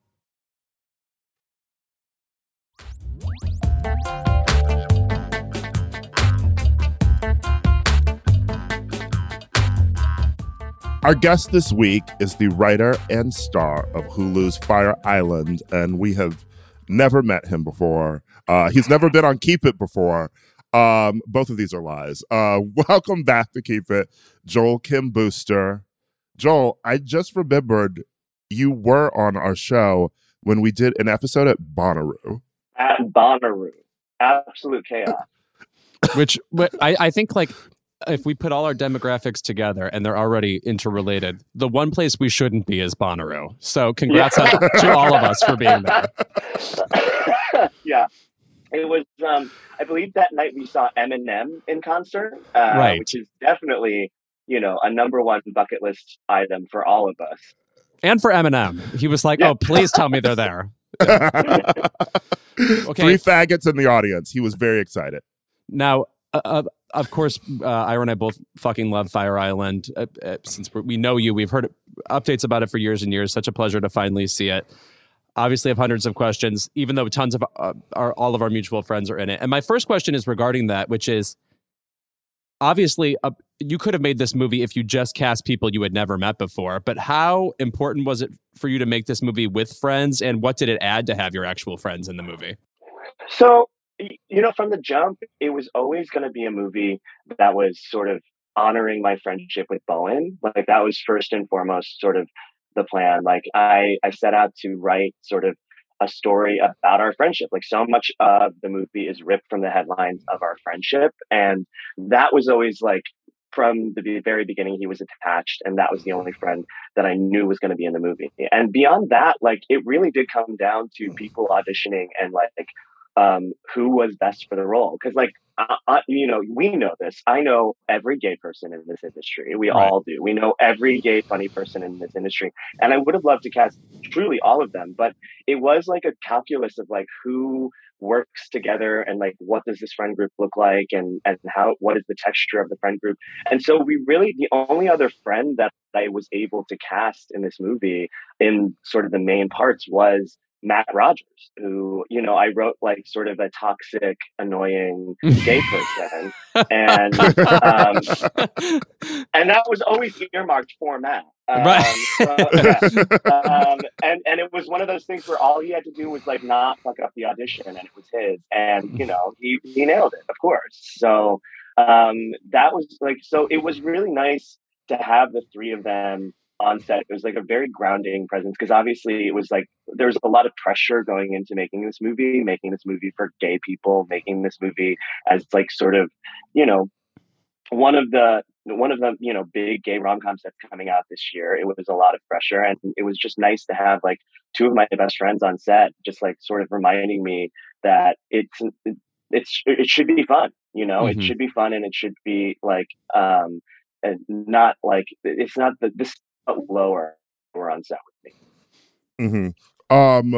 Our guest this week is the writer and star of Hulu's Fire Island, and we have never met him before. He's never been on Keep It before. Both of these are lies. Welcome back to Keep It, Joel Kim Booster. Joel, I just remembered you were on our show when we did an episode at Bonnaroo. At Bonnaroo. Absolute chaos. Which I think, like, if we put all our demographics together and they're already interrelated, the one place we shouldn't be is Bonnaroo. So congrats to all of us for being there. Yeah. It was, I believe that night we saw Eminem in concert, right. Which is definitely, a number one bucket list item for all of us. And for Eminem. He was like, oh, please tell me they're there. Okay. 3 faggots in the audience. He was very excited. Now, of course, Ira and I both fucking love Fire Island. Since we know you, we've heard updates about it for years and years. Such a pleasure to finally see it. Obviously, I have hundreds of questions, even though tons of all of our mutual friends are in it. And my first question is regarding that, which is, obviously, you could have made this movie if you just cast people you had never met before. But how important was it for you to make this movie with friends? And what did it add to have your actual friends in the movie? So, from the jump, it was always going to be a movie that was sort of honoring my friendship with Bowen. Like, that was first and foremost sort of the plan. Like, I set out to write sort of a story about our friendship. Like, so much of the movie is ripped from the headlines of our friendship. And that was always, like, from the very beginning, he was attached, and that was the only friend that I knew was going to be in the movie. And beyond that, like, it really did come down to people auditioning and like who was best for the role. Because, like, we know this. I know every gay person in this industry. We all do. We know every gay funny person in this industry. And I would have loved to cast truly all of them. But it was like a calculus of like who works together and like what does this friend group look like and what is the texture of the friend group. And so the only other friend that I was able to cast in this movie in sort of the main parts was Matt Rogers, who, I wrote like sort of a toxic, annoying gay person. And and that was always earmarked for Matt. Right. And it was one of those things where all he had to do was like not fuck up the audition and it was his. And, he nailed it, of course. So that was like, so it was really nice to have the 3 of them on set. It was like a very grounding presence because obviously it was like there was a lot of pressure going into making this movie for gay people, making this movie as like sort of, one of the big gay rom-coms that's coming out this year. It was a lot of pressure, and it was just nice to have like 2 of my best friends on set, just like sort of reminding me that it should be fun, Mm-hmm. It should be fun, and it should be like not like it's not this lower we're on set with me. Mm-hmm.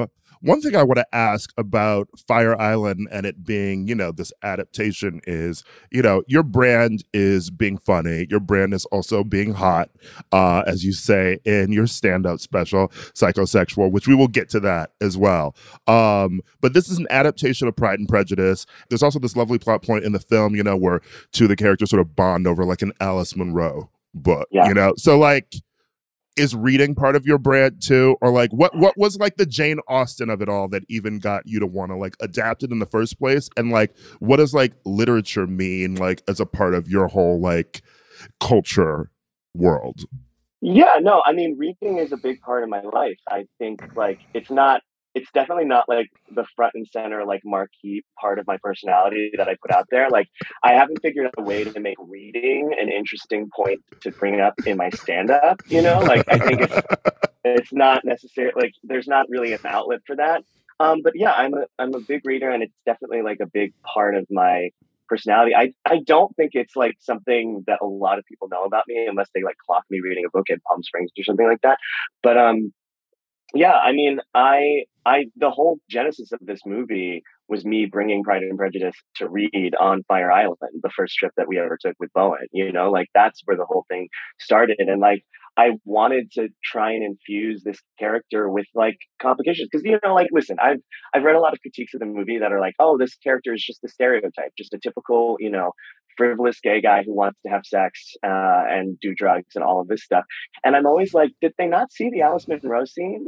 One thing I want to ask about Fire Island and it being, this adaptation is, your brand is being funny. Your brand is also being hot, as you say in your stand-up special, Psychosexual, which we will get to that as well. But this is an adaptation of Pride and Prejudice. There's also this lovely plot point in the film, where two of the characters sort of bond over like an Alice Munro book, So like, is reading part of your brand too? Or like what was like the Jane Austen of it all that even got you to want to like adapt it in the first place? And like what does like literature mean like as a part of your whole like culture world? Yeah, no, I mean reading is a big part of my life. I think like it's definitely not like the front and center, like marquee part of my personality that I put out there. Like I haven't figured out a way to make reading an interesting point to bring up in my stand-up, like I think it's not necessary. Like there's not really an outlet for that. But yeah, I'm a big reader and it's definitely like a big part of my personality. I don't think it's like something that a lot of people know about me unless they like clock me reading a book in Palm Springs or something like that. But, yeah, I mean, the whole genesis of this movie was me bringing Pride and Prejudice to read on Fire Island, the first trip that we ever took with Bowen, like that's where the whole thing started. And like, I wanted to try and infuse this character with like complications. Cause like, listen, I've read a lot of critiques of the movie that are like, oh, this character is just a stereotype, just a typical, frivolous gay guy who wants to have sex and do drugs and all of this stuff. And I'm always like, did they not see the Alice Munro scene?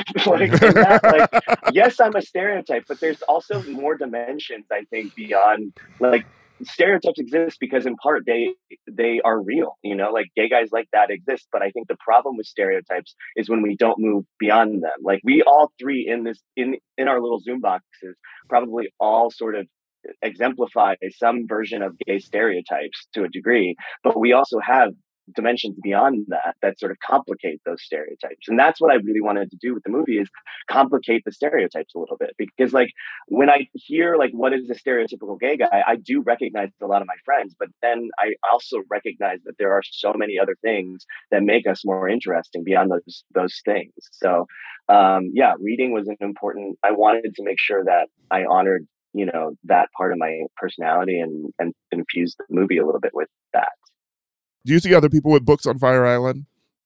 Yes, I'm a stereotype, but there's also more dimensions, I think, beyond like stereotypes exist because in part they are real, like gay guys like that exist. But I think the problem with stereotypes is when we don't move beyond them. Like we all three in our little Zoom boxes probably all sort of exemplify some version of gay stereotypes to a degree, but we also have dimensions beyond that sort of complicate those stereotypes. And that's what I really wanted to do with the movie, is complicate the stereotypes a little bit. Because like when I hear like what is a stereotypical gay guy, I do recognize a lot of my friends, but then I also recognize that there are so many other things that make us more interesting beyond those things. So yeah, reading was an important, I wanted to make sure that I honored that part of my personality and infused the movie a little bit with that. Do you see other people with books on Fire Island?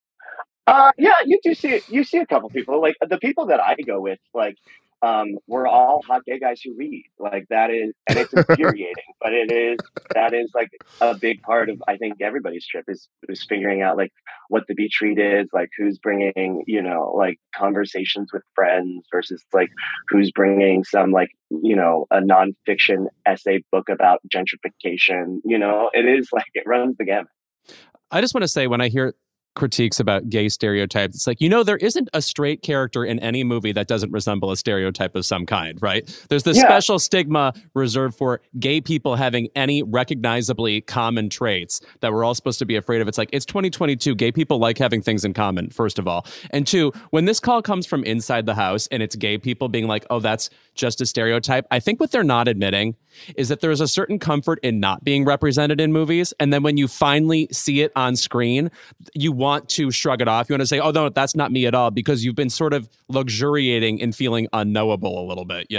Yeah, you see a couple people. Like the people that I go with, like we're all hot gay guys who read. Like that is, and it's infuriating, but that is like a big part of, I think, everybody's trip is figuring out like what the beach read is, like who's bringing, like conversations with friends versus like who's bringing some like, a nonfiction essay book about gentrification. It is like, it runs the gamut. I just want to say, when I hear critiques about gay stereotypes, it's like, there isn't a straight character in any movie that doesn't resemble a stereotype of some kind, right? There's this special stigma reserved for gay people having any recognizably common traits that we're all supposed to be afraid of. It's like, it's 2022. Gay people like having things in common, first of all. And two, when this call comes from inside the house and it's gay people being like, oh, that's just a stereotype, I think what they're not admitting is that there is a certain comfort in not being represented in movies. And then when you finally see it on screen, you want to shrug it off. You want to say, oh, no, that's not me at all, because you've been sort of luxuriating and feeling unknowable a little bit,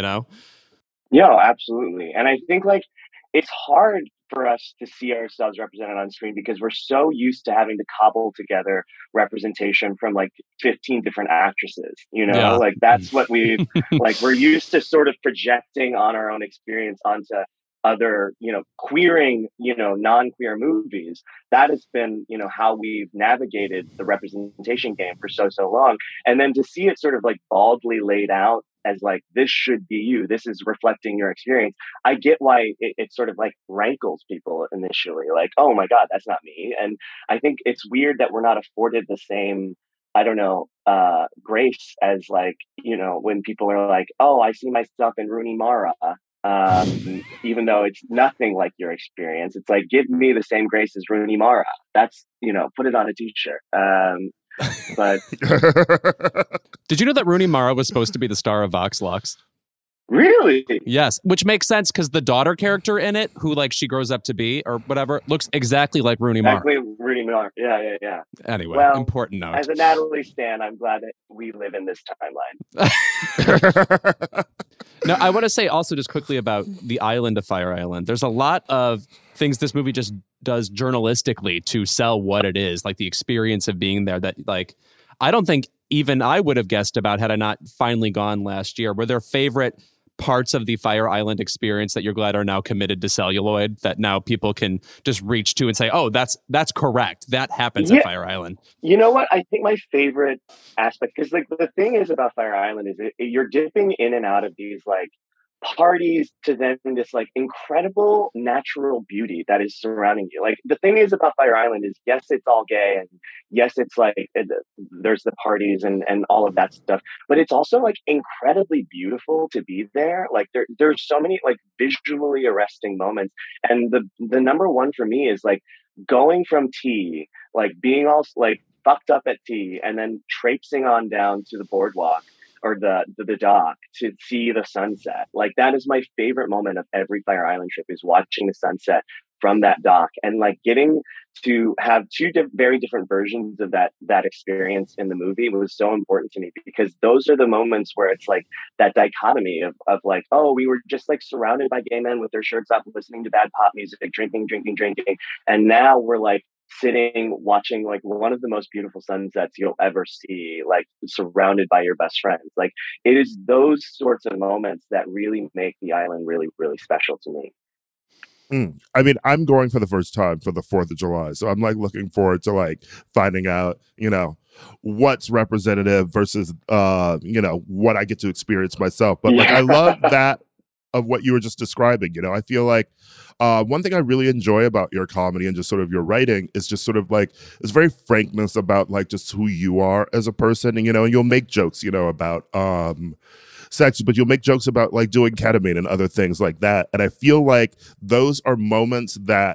Yeah, absolutely. And I think like it's hard for us to see ourselves represented on screen because we're so used to having to cobble together representation from like 15 different actresses, like that's what we've like, we're used to sort of projecting on our own experience onto other, queering, non-queer movies. That has been, how we've navigated the representation game for so long. And then to see it sort of like baldly laid out as like, this should be you, this is reflecting your experience. I get why it sort of like rankles people initially, like, oh my God, that's not me. And I think it's weird that we're not afforded the same, I don't know, grace as like, when people are like, oh, I see myself in Rooney Mara. Even though it's nothing like your experience, it's like, give me the same grace as Rooney Mara. That's, put it on a t-shirt. But did you know that Rooney Mara was supposed to be the star of Vox Lux? Really? Yes, which makes sense because the daughter character in it, who like she grows up to be or whatever, looks exactly like Rooney Mara. Exactly Rooney Mara. Yeah. Anyway, well, important note. As a Natalie stan, I'm glad that we live in this timeline. No, I want to say also just quickly about the island of Fire Island. There's a lot of things this movie just does journalistically to sell what it is, like the experience of being there that, like, I don't think even I would have guessed about had I not finally gone last year. Were there favorite parts of the Fire Island experience that you're glad are now committed to celluloid, that now people can just reach to and say, oh, that's correct, that happens at Fire Island? You know what? I think my favorite aspect, because like the thing is about Fire Island is you're dipping in and out of these like parties to then this like incredible natural beauty that is surrounding you. Like the thing is about Fire Island is, yes, it's all gay, and yes, it's like there's the parties and all of that stuff, but it's also like incredibly beautiful to be there. Like there's so many like visually arresting moments, and the number one for me is like going from tea, like being all like fucked up at tea, and then traipsing on down to the boardwalk or the dock to see the sunset. Like that is my favorite moment of every Fire Island trip, is watching the sunset from that dock, and like getting to have two very different versions of that experience in the movie was so important to me, because those are the moments where it's like that dichotomy of like, oh, we were just like surrounded by gay men with their shirts off, listening to bad pop music, drinking, and now we're like sitting watching like one of the most beautiful sunsets you'll ever see, like surrounded by your best friends. Like it is those sorts of moments that really make the island really, really special to me. I mean, I'm going for the first time for the 4th of July, so I'm like looking forward to like finding out, you know, what's representative versus you know, what I get to experience myself. But like I love that of what you were just describing. You know, I feel like one thing I really enjoy about your comedy and just sort of your writing is just sort of like this very frankness about like just who you are as a person. And, you know, and you'll make jokes, you know, about sex, but you'll make jokes about like doing ketamine and other things like that. And I feel like those are moments that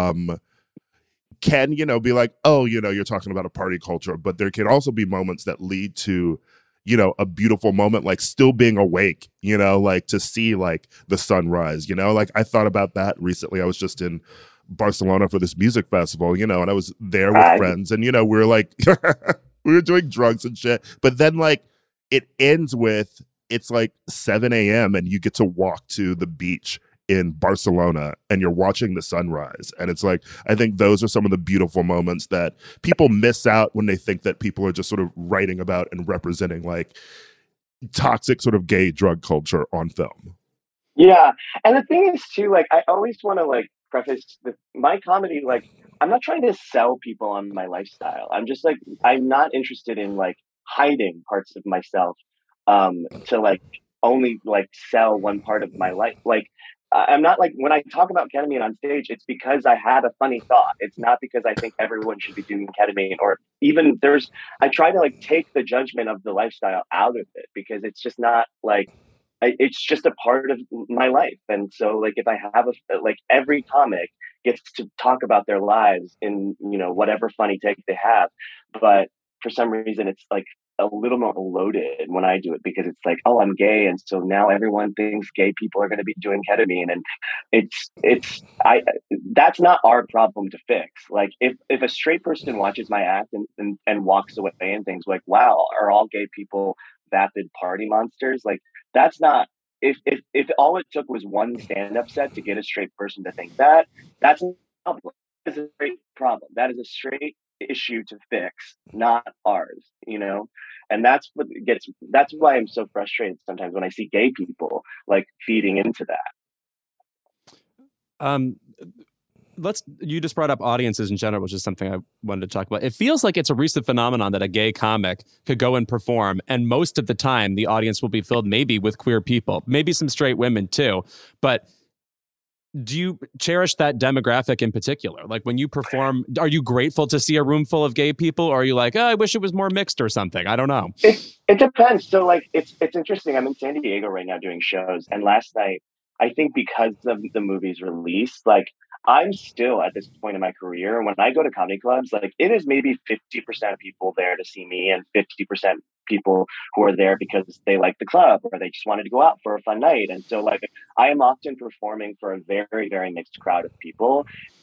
can, you know, be like, oh, you know, you're talking about a party culture, but there can also be moments that lead to, you know, a beautiful moment, like still being awake, you know, like to see like the sunrise, you know, like I thought about that recently. I was just in Barcelona for this music festival, you know, and I was there with friends, and, you know, we were like, we were doing drugs and shit. But then like it ends with, it's like 7 a.m. and you get to walk to the beach in Barcelona and you're watching the sunrise. And it's like, I think those are some of the beautiful moments that people miss out when they think that people are just sort of writing about and representing like toxic sort of gay drug culture on film. Yeah. And the thing is too, like, I always want to like preface my comedy, like, I'm not trying to sell people on my lifestyle. I'm just like, I'm not interested in like hiding parts of myself to like only like sell one part of my life. Like, I'm not like, when I talk about ketamine on stage, it's because I had a funny thought. It's not because I think everyone should be doing ketamine, or even I try to like take the judgment of the lifestyle out of it, because it's just not like, it's just a part of my life. And so like, if I have like every comic gets to talk about their lives in, you know, whatever funny take they have. But for some reason, it's like a little more loaded when I do it, because it's like, oh, I'm gay, and so now everyone thinks gay people are going to be doing ketamine, and that's not our problem to fix. Like if a straight person watches my act and walks away and thinks like, wow, are all gay people vapid party monsters? Like that's not, if all it took was one stand-up set to get a straight person to think that, that's a problem. That's a straight problem. That is a straight issue to fix, not ours, you know? And that's why I'm so frustrated sometimes when I see gay people like feeding into that. You just brought up audiences in general, which is something I wanted to talk about. It feels like it's a recent phenomenon that a gay comic could go and perform, and most of the time the audience will be filled maybe with queer people, maybe some straight women too. But do you cherish that demographic in particular? Like when you perform, are you grateful to see a room full of gay people, or are you like, oh, I wish it was more mixed or something? I don't know. It depends. So like, it's interesting. I'm in San Diego right now doing shows. And last night, I think because of the movie's release, like I'm still at this point in my career, when I go to comedy clubs, like it is maybe 50% people there to see me and 50% people who are there because they like the club or they just wanted to go out for a fun night. And so like I am often performing for a very, very mixed crowd of people.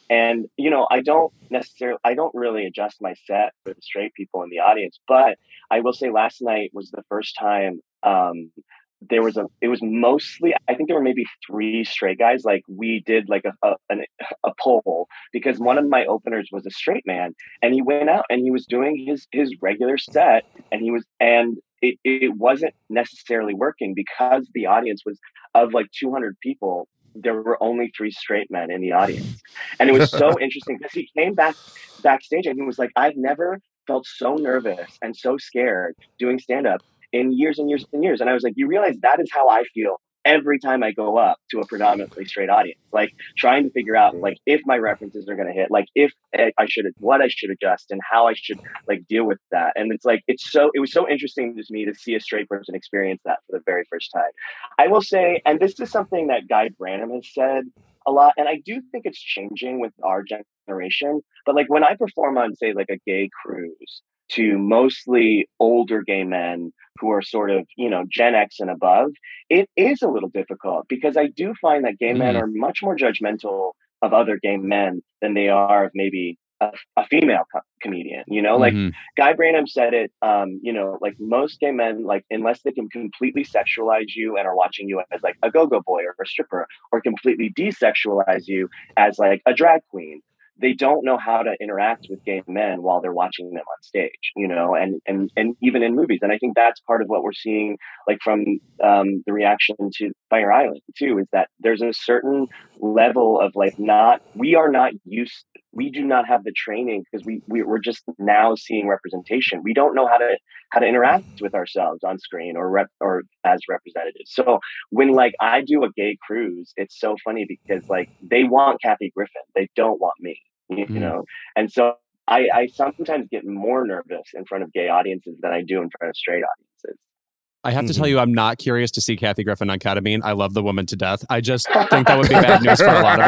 And, you know, I don't really adjust my set for the straight people in the audience, but I will say last night was the first time, it was mostly, I think there were maybe three straight guys. Like we did like a poll because one of my openers was a straight man and he went out and he was doing his regular set and it wasn't necessarily working because the audience was of like 200 people. There were only three straight men in the audience. And it was so interesting because he came backstage and he was like, I've never felt so nervous and so scared doing stand up in years and years and years. And I was like, you realize that is how I feel every time I go up to a predominantly straight audience, like trying to figure out like if my references are going to hit, like if what I should adjust and how I should like deal with that. And it's like, it was so interesting to me to see a straight person experience that for the very first time. I will say, and this is something that Guy Branum has said a lot, and I do think it's changing with our generation, but like when I perform on say like a gay cruise to mostly older gay men who are sort of, you know, Gen X and above, it is a little difficult because I do find that gay men are much more judgmental of other gay men than they are of maybe a female comedian, you know, like Guy Branum said it, you know, like most gay men, like unless they can completely sexualize you and are watching you as like a go-go boy or a stripper or completely desexualize you as like a drag queen, they don't know how to interact with gay men while they're watching them on stage, you know, and even in movies. And I think that's part of what we're seeing, like from the reaction to Fire Island too, is that there's a certain level of like we do not have the training because we're just now seeing representation. We don't know how to interact with ourselves on screen or as representatives. So when like I do a gay cruise, it's so funny because like they want Kathy Griffin, they don't want me, you know? And so I sometimes get more nervous in front of gay audiences than I do in front of straight audiences. I have to tell you, I'm not curious to see Kathy Griffin on ketamine. I love the woman to death. I just think that would be bad news for a lot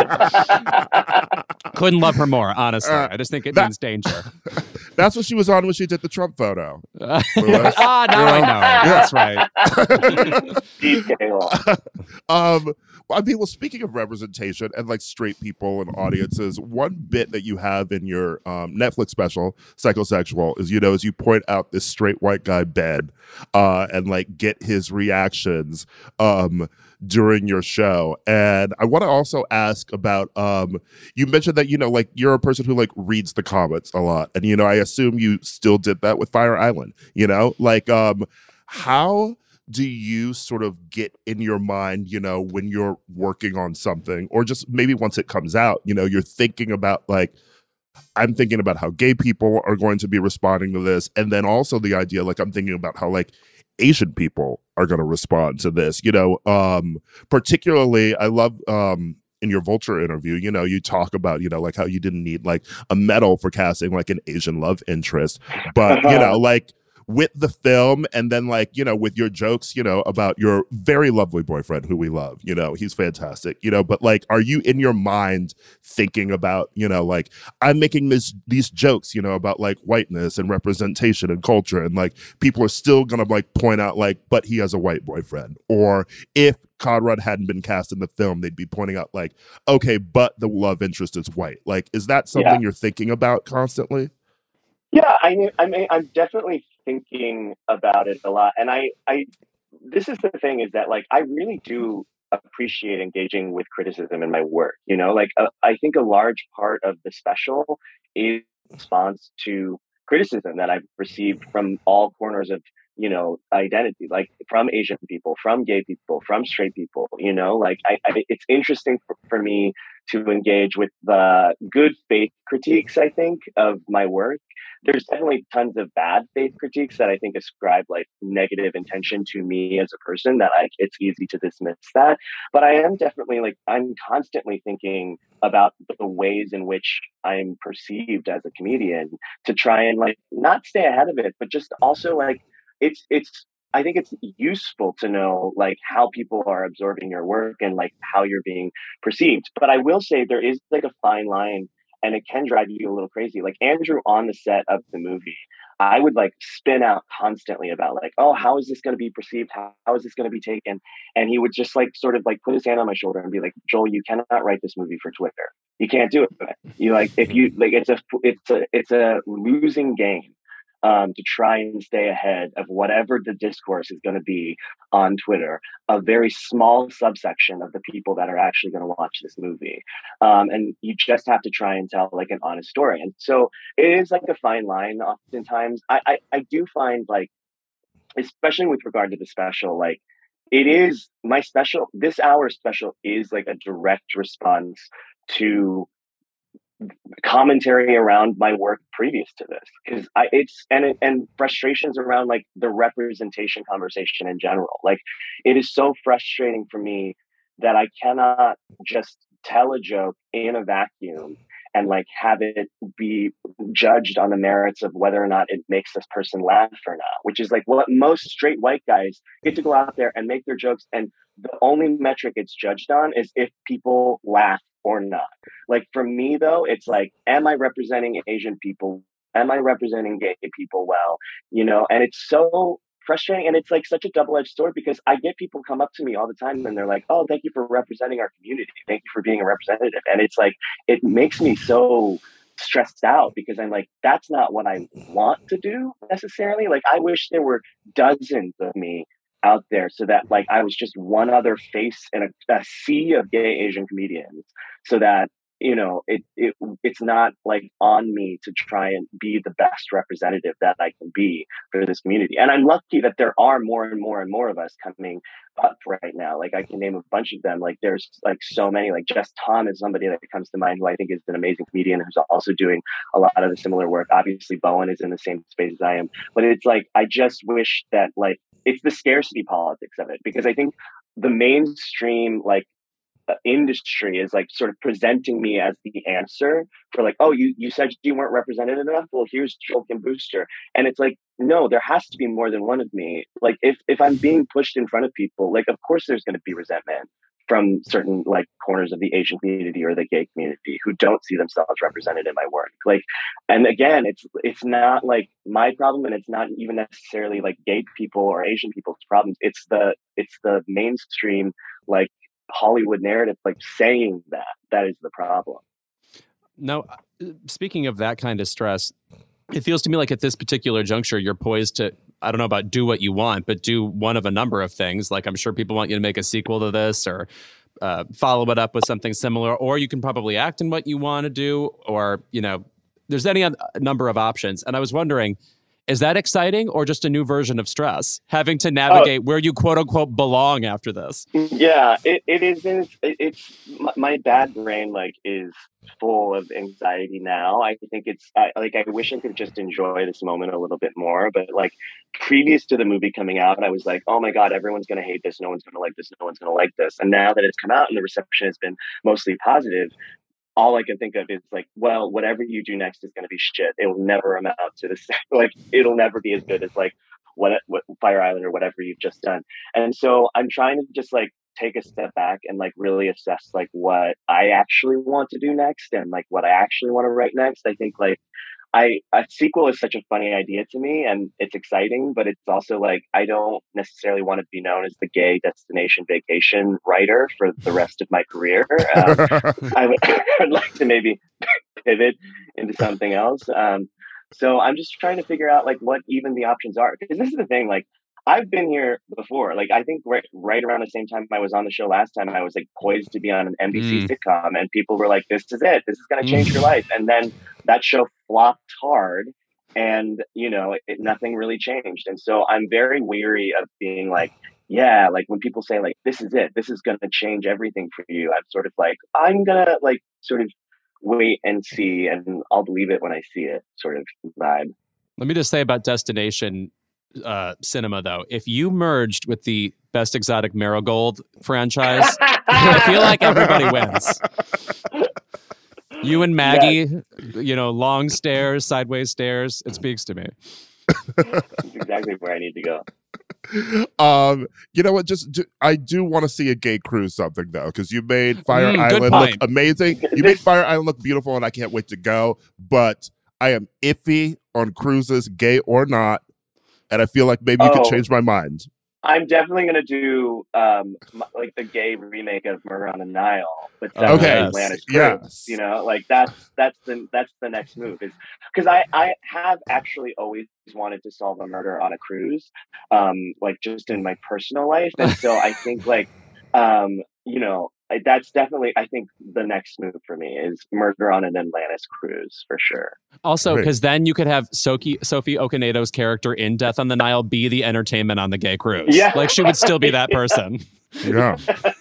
of us. Couldn't love her more, honestly. I just think it means danger. That's what she was on when she did the Trump photo. Now I know. That's right. Detail. I mean, well, speaking of representation and like straight people and audiences, one bit that you have in your Netflix special, Psychosexual, is, you know, as you point out this straight white guy, Ben, and like get his reactions during your show. And I want to also ask about, you mentioned that, you know, like you're a person who like reads the comments a lot. And, you know, I assume you still did that with Fire Island, you know, like how do you sort of get in your mind, you know, when you're working on something, or just maybe once it comes out, you know, you're thinking about like, I'm thinking about how gay people are going to be responding to this. And then also the idea, like I'm thinking about how like Asian people are going to respond to this, you know, particularly I love, in your Vulture interview, you know, you talk about, you know, like how you didn't need like a medal for casting like an Asian love interest, but you know, like with the film and then like, you know, with your jokes, you know, about your very lovely boyfriend who we love, you know, he's fantastic, you know, but like, are you in your mind thinking about, you know, like I'm making these jokes, you know, about like whiteness and representation and culture, and like people are still gonna like point out like, but he has a white boyfriend, or if Conrad hadn't been cast in the film, they'd be pointing out like, okay, but the love interest is white. Like, is that something you're thinking about constantly? Yeah, I mean, I'm definitely thinking about it a lot, and this is the thing is that like I really do appreciate engaging with criticism in my work. You know, like I think a large part of the special is response to criticism that I've received from all corners of, you know, identity, like from Asian people, from gay people, from straight people. You know, like it's interesting for me to engage with the good faith critiques, I think, of my work. There's definitely tons of bad faith critiques that I think ascribe like negative intention to me as a person, that like it's easy to dismiss that. But I am definitely like, I'm constantly thinking about the ways in which I'm perceived as a comedian, to try and like not stay ahead of it, but just also like it's I think it's useful to know like how people are absorbing your work and like how you're being perceived. But I will say there is like a fine line, and it can drive you a little crazy. Like Andrew on the set of the movie, I would like spin out constantly about like, oh, how is this going to be perceived? How is this going to be taken? And he would just like sort of like put his hand on my shoulder and be like, Joel, you cannot write this movie for Twitter. You can't do it. You like if you like it's a losing game to try and stay ahead of whatever the discourse is going to be on Twitter, a very small subsection of the people that are actually going to watch this movie. And you just have to try and tell like an honest story. And so it is like a fine line. Oftentimes, I do find like, especially with regard to the special, like it is my special, this hour special is like a direct response to commentary around my work previous to this, because and frustrations around like the representation conversation in general. Like it is so frustrating for me that I cannot just tell a joke in a vacuum and like have it be judged on the merits of whether or not it makes this person laugh or not, which is like what most straight white guys get to go out there and make their jokes, and the only metric it's judged on is if people laugh or not. Like for me though, it's like, am I representing Asian people? Am I representing gay people well? You know, and it's so frustrating, and it's like such a double-edged sword, because I get people come up to me all the time and they're like, oh, thank you for representing our community, thank you for being a representative. And it's like, it makes me so stressed out, because I'm like, that's not what I want to do necessarily. Like I wish there were dozens of me out there, so that like I was just one other face in a sea of gay Asian comedians, so that, you know, it's not like on me to try and be the best representative that I can be for this community. And I'm lucky that there are more and more and more of us coming up right now. Like I can name a bunch of them. Like there's like so many, like Jess Tom is somebody that comes to mind who I think is an amazing comedian who's also doing a lot of the similar work. Obviously Bowen is in the same space as I am, but it's like, I just wish that like, it's the scarcity politics of it, because I think the mainstream, like, industry is like sort of presenting me as the answer for like, oh, you said you weren't represented enough, well here's Joel Kim Booster. And it's like, no, there has to be more than one of me. Like if I'm being pushed in front of people, like of course there's going to be resentment from certain like corners of the Asian community or the gay community who don't see themselves represented in my work. Like, and again, it's not like my problem, and it's not even necessarily like gay people or Asian people's problems. It's the mainstream like Hollywood narrative, like saying that is the problem. Now, speaking of that kind of stress, it feels to me like at this particular juncture, you're poised to, I don't know about do what you want, but do one of a number of things. Like I'm sure people want you to make a sequel to this, or follow it up with something similar, or you can probably act in what you want to do, or, you know, there's any number of options. And I was wondering, is that exciting, or just a new version of stress, having to navigate where you quote unquote belong after this? Yeah, it is. It's my bad brain like is full of anxiety now. I think I wish I could just enjoy this moment a little bit more. But like previous to the movie coming out, I was like, oh my God, everyone's going to hate this. No one's going to like this. No one's going to like this. And now that it's come out and the reception has been mostly positive, all I can think of is like, well, whatever you do next is going to be shit. It will never amount to this. Like, it'll never be as good as like what Fire Island or whatever you've just done. And so I'm trying to just like take a step back and like really assess like what I actually want to do next, and like what I actually want to write next. I think like a sequel is such a funny idea to me, and it's exciting, but it's also like, I don't necessarily want to be known as the gay destination vacation writer for the rest of my career. I would like to maybe pivot into something else. So I'm just trying to figure out like what even the options are, because this is the thing, like I've been here before. Like I think right around the same time I was on the show last time, I was like poised to be on an NBC sitcom, and people were like, this is it. This is going to change your life. And then that show flopped hard, and you know, nothing really changed. And so I'm very weary of being like, yeah, like when people say like, this is it, this is going to change everything for you, I'm sort of like, I'm going to like sort of wait and see, and I'll believe it when I see it sort of vibe. Let me just say about Destination Cinema, though, if you merged with the Best Exotic Marigold franchise, I feel like everybody wins. You and Maggie, you know, long stairs, sideways stairs. It speaks to me. That's exactly where I need to go. You know what? I do want to see a gay cruise something though, because you made Fire Island look amazing. You made Fire Island look beautiful, and I can't wait to go. But I am iffy on cruises, gay or not, and I feel like maybe you could change my mind. I'm definitely gonna do like the gay remake of Murder on the Nile, but Okay. Atlantis Cruz. You know, like that's the next move. Is because I have actually always wanted to solve a murder on a cruise, like just in my personal life, and so I think like you know, that's definitely, I think, the next move for me is Murder on an Atlantis Cruise for sure. Also, because then you could have Sophie Okonedo's character in Death on the Nile be the entertainment on the gay cruise. Yeah. Like she would still be that person. Yeah.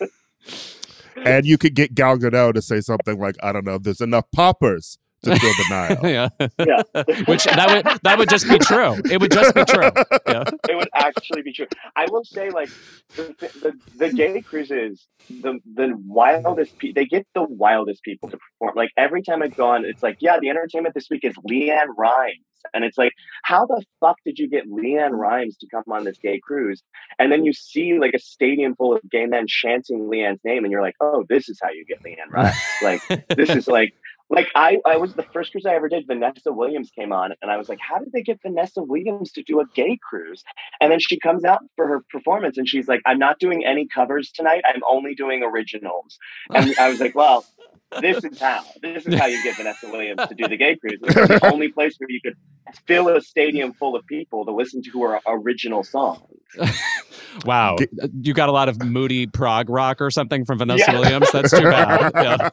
And you could get Gal Gadot to say something like, I don't know, there's enough poppers to fill the Nile. Yeah. Which that would just be true. It would just be true. Yeah. It would actually be true. I will say, like, the gay cruises, the wildest they get the wildest people to perform. Like every time I go on, it's like, yeah, the entertainment this week is LeAnn Rimes. And it's like, how the fuck did you get LeAnn Rimes to come on this gay cruise? And then you see like a stadium full of gay men chanting LeAnn's name, and you're like, oh, this is how you get LeAnn Rimes. Like, this is like I was the first cruise I ever did. Vanessa Williams came on, and I was like, how did they get Vanessa Williams to do a gay cruise? And then she comes out for her performance, and she's like, I'm not doing any covers tonight. I'm only doing originals. And I was like, well, this is how you get Vanessa Williams to do the gay cruise. It's the only place where you could fill a stadium full of people to listen to her original songs. Wow. You got a lot of moody prog rock or something from Vanessa Williams? That's too bad. Yeah.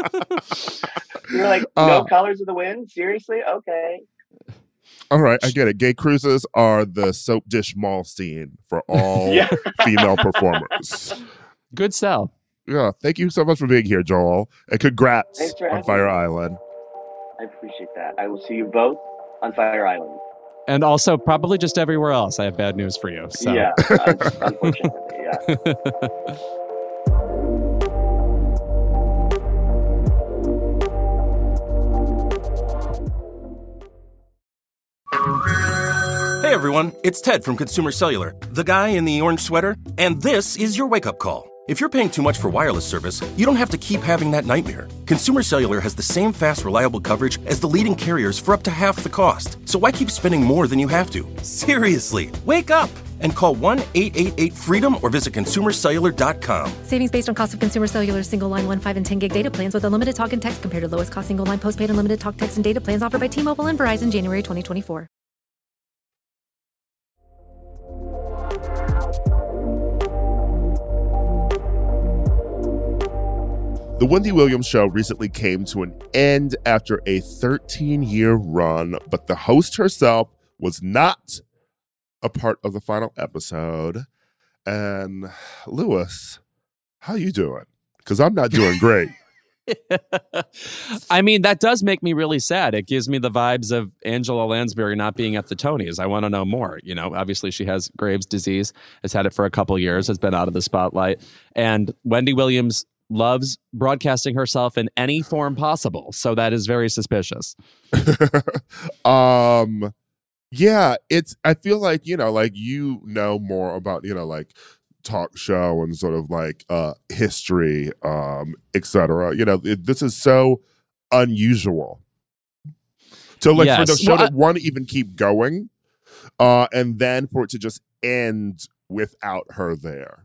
You're like, no Colors of the Wind? Seriously? Okay. All right, I get it. Gay cruises are the soap dish mall scene for all female performers. Good sell. Yeah, thank you so much for being here, Joel. And congrats on Fire Island. I appreciate that. I will see you both on Fire Island. And also probably just everywhere else. I have bad news for you. So. Yeah, unfortunately, yeah. Hey everyone, it's Ted from Consumer Cellular, the guy in the orange sweater, and this is your wake-up call. If you're paying too much for wireless service, you don't have to keep having that nightmare. Consumer Cellular has the same fast, reliable coverage as the leading carriers for up to half the cost. So why keep spending more than you have to? Seriously, wake up and call 1-888-FREEDOM or visit consumercellular.com. Savings based on cost of Consumer Cellular single line 1, 5, and 10 gig data plans with unlimited talk and text compared to lowest cost single line postpaid unlimited talk, text, and data plans offered by T-Mobile and Verizon January 2024. The Wendy Williams Show recently came to an end after a 13-year run, but the host herself was not a part of the final episode. And Lewis, how you doing? Because I'm not doing great. I mean, that does make me really sad. It gives me the vibes of Angela Lansbury not being at the Tonys. I want to know more. You know, obviously she has Graves' disease, has had it for a couple years, has been out of the spotlight. And Wendy Williams loves broadcasting herself in any form possible. So that is very suspicious. Yeah, I feel like, more about, like talk show and sort of like history, etc. This is so unusual. So like for the show to one even keep going, and then for it to just end without her there.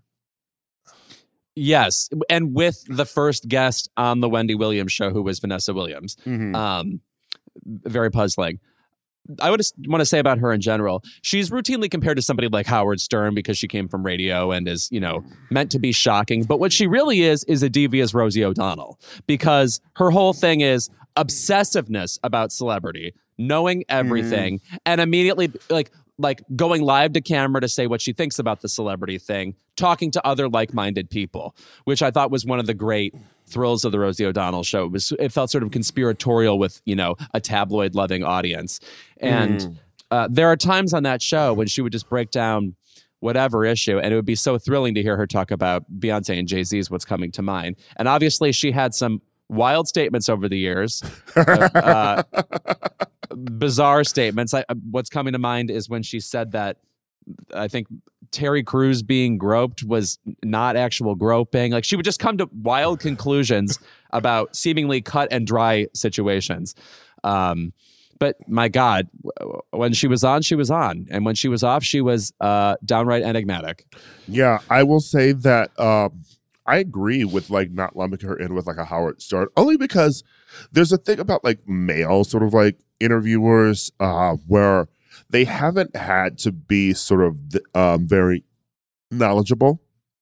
Yes, and with the first guest on the Wendy Williams Show, who was Vanessa Williams. Mm-hmm. Very puzzling. I would want to say about her in general, she's routinely compared to somebody like Howard Stern because she came from radio and is, meant to be shocking. But what she really is a devious Rosie O'Donnell, because her whole thing is obsessiveness about celebrity, knowing everything, and immediately like going live to camera to say what she thinks about the celebrity thing, talking to other like-minded people, which I thought was one of the great thrills of the Rosie O'Donnell Show. It felt sort of conspiratorial with, a tabloid-loving audience. And there are times on that show when she would just break down whatever issue, and it would be so thrilling to hear her talk about Beyonce and Jay-Z's What's Coming to Mind. And obviously she had some wild statements over the years. Bizarre statements. What's coming to mind is when she said that I think Terry Crews being groped was not actual groping. Like she would just come to wild conclusions about seemingly cut and dry situations. But But my God, when she was on, she was on. And when she was off, she was downright enigmatic. Yeah, I will say that I agree with like not lumping her in with like a Howard Stern, only because there's a thing about like male sort of like interviewers where they haven't had to be sort of very knowledgeable.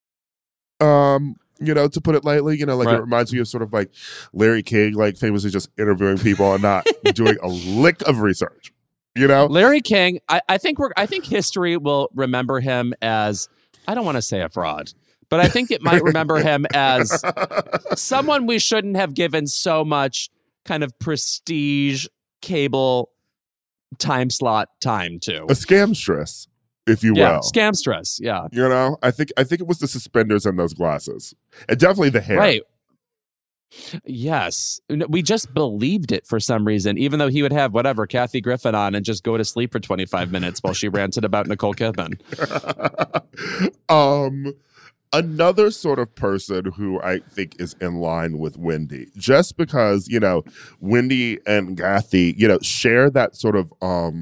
To put it lightly, like It reminds me of sort of like Larry King, like famously just interviewing people and not doing a lick of research. Larry King, I think history will remember him as, I don't want to say a fraud, but I think it might remember him as someone we shouldn't have given so much kind of prestige cable time slot time to. A scamstress, if you will. Scamstress, yeah. I think it was the suspenders and those glasses. And definitely the hair. Right. Yes. We just believed it for some reason, even though he would have whatever, Kathy Griffin on and just go to sleep for 25 minutes while she ranted about Nicole Kidman. Another sort of person who I think is in line with Wendy, just because, Wendy and Kathy, share that sort of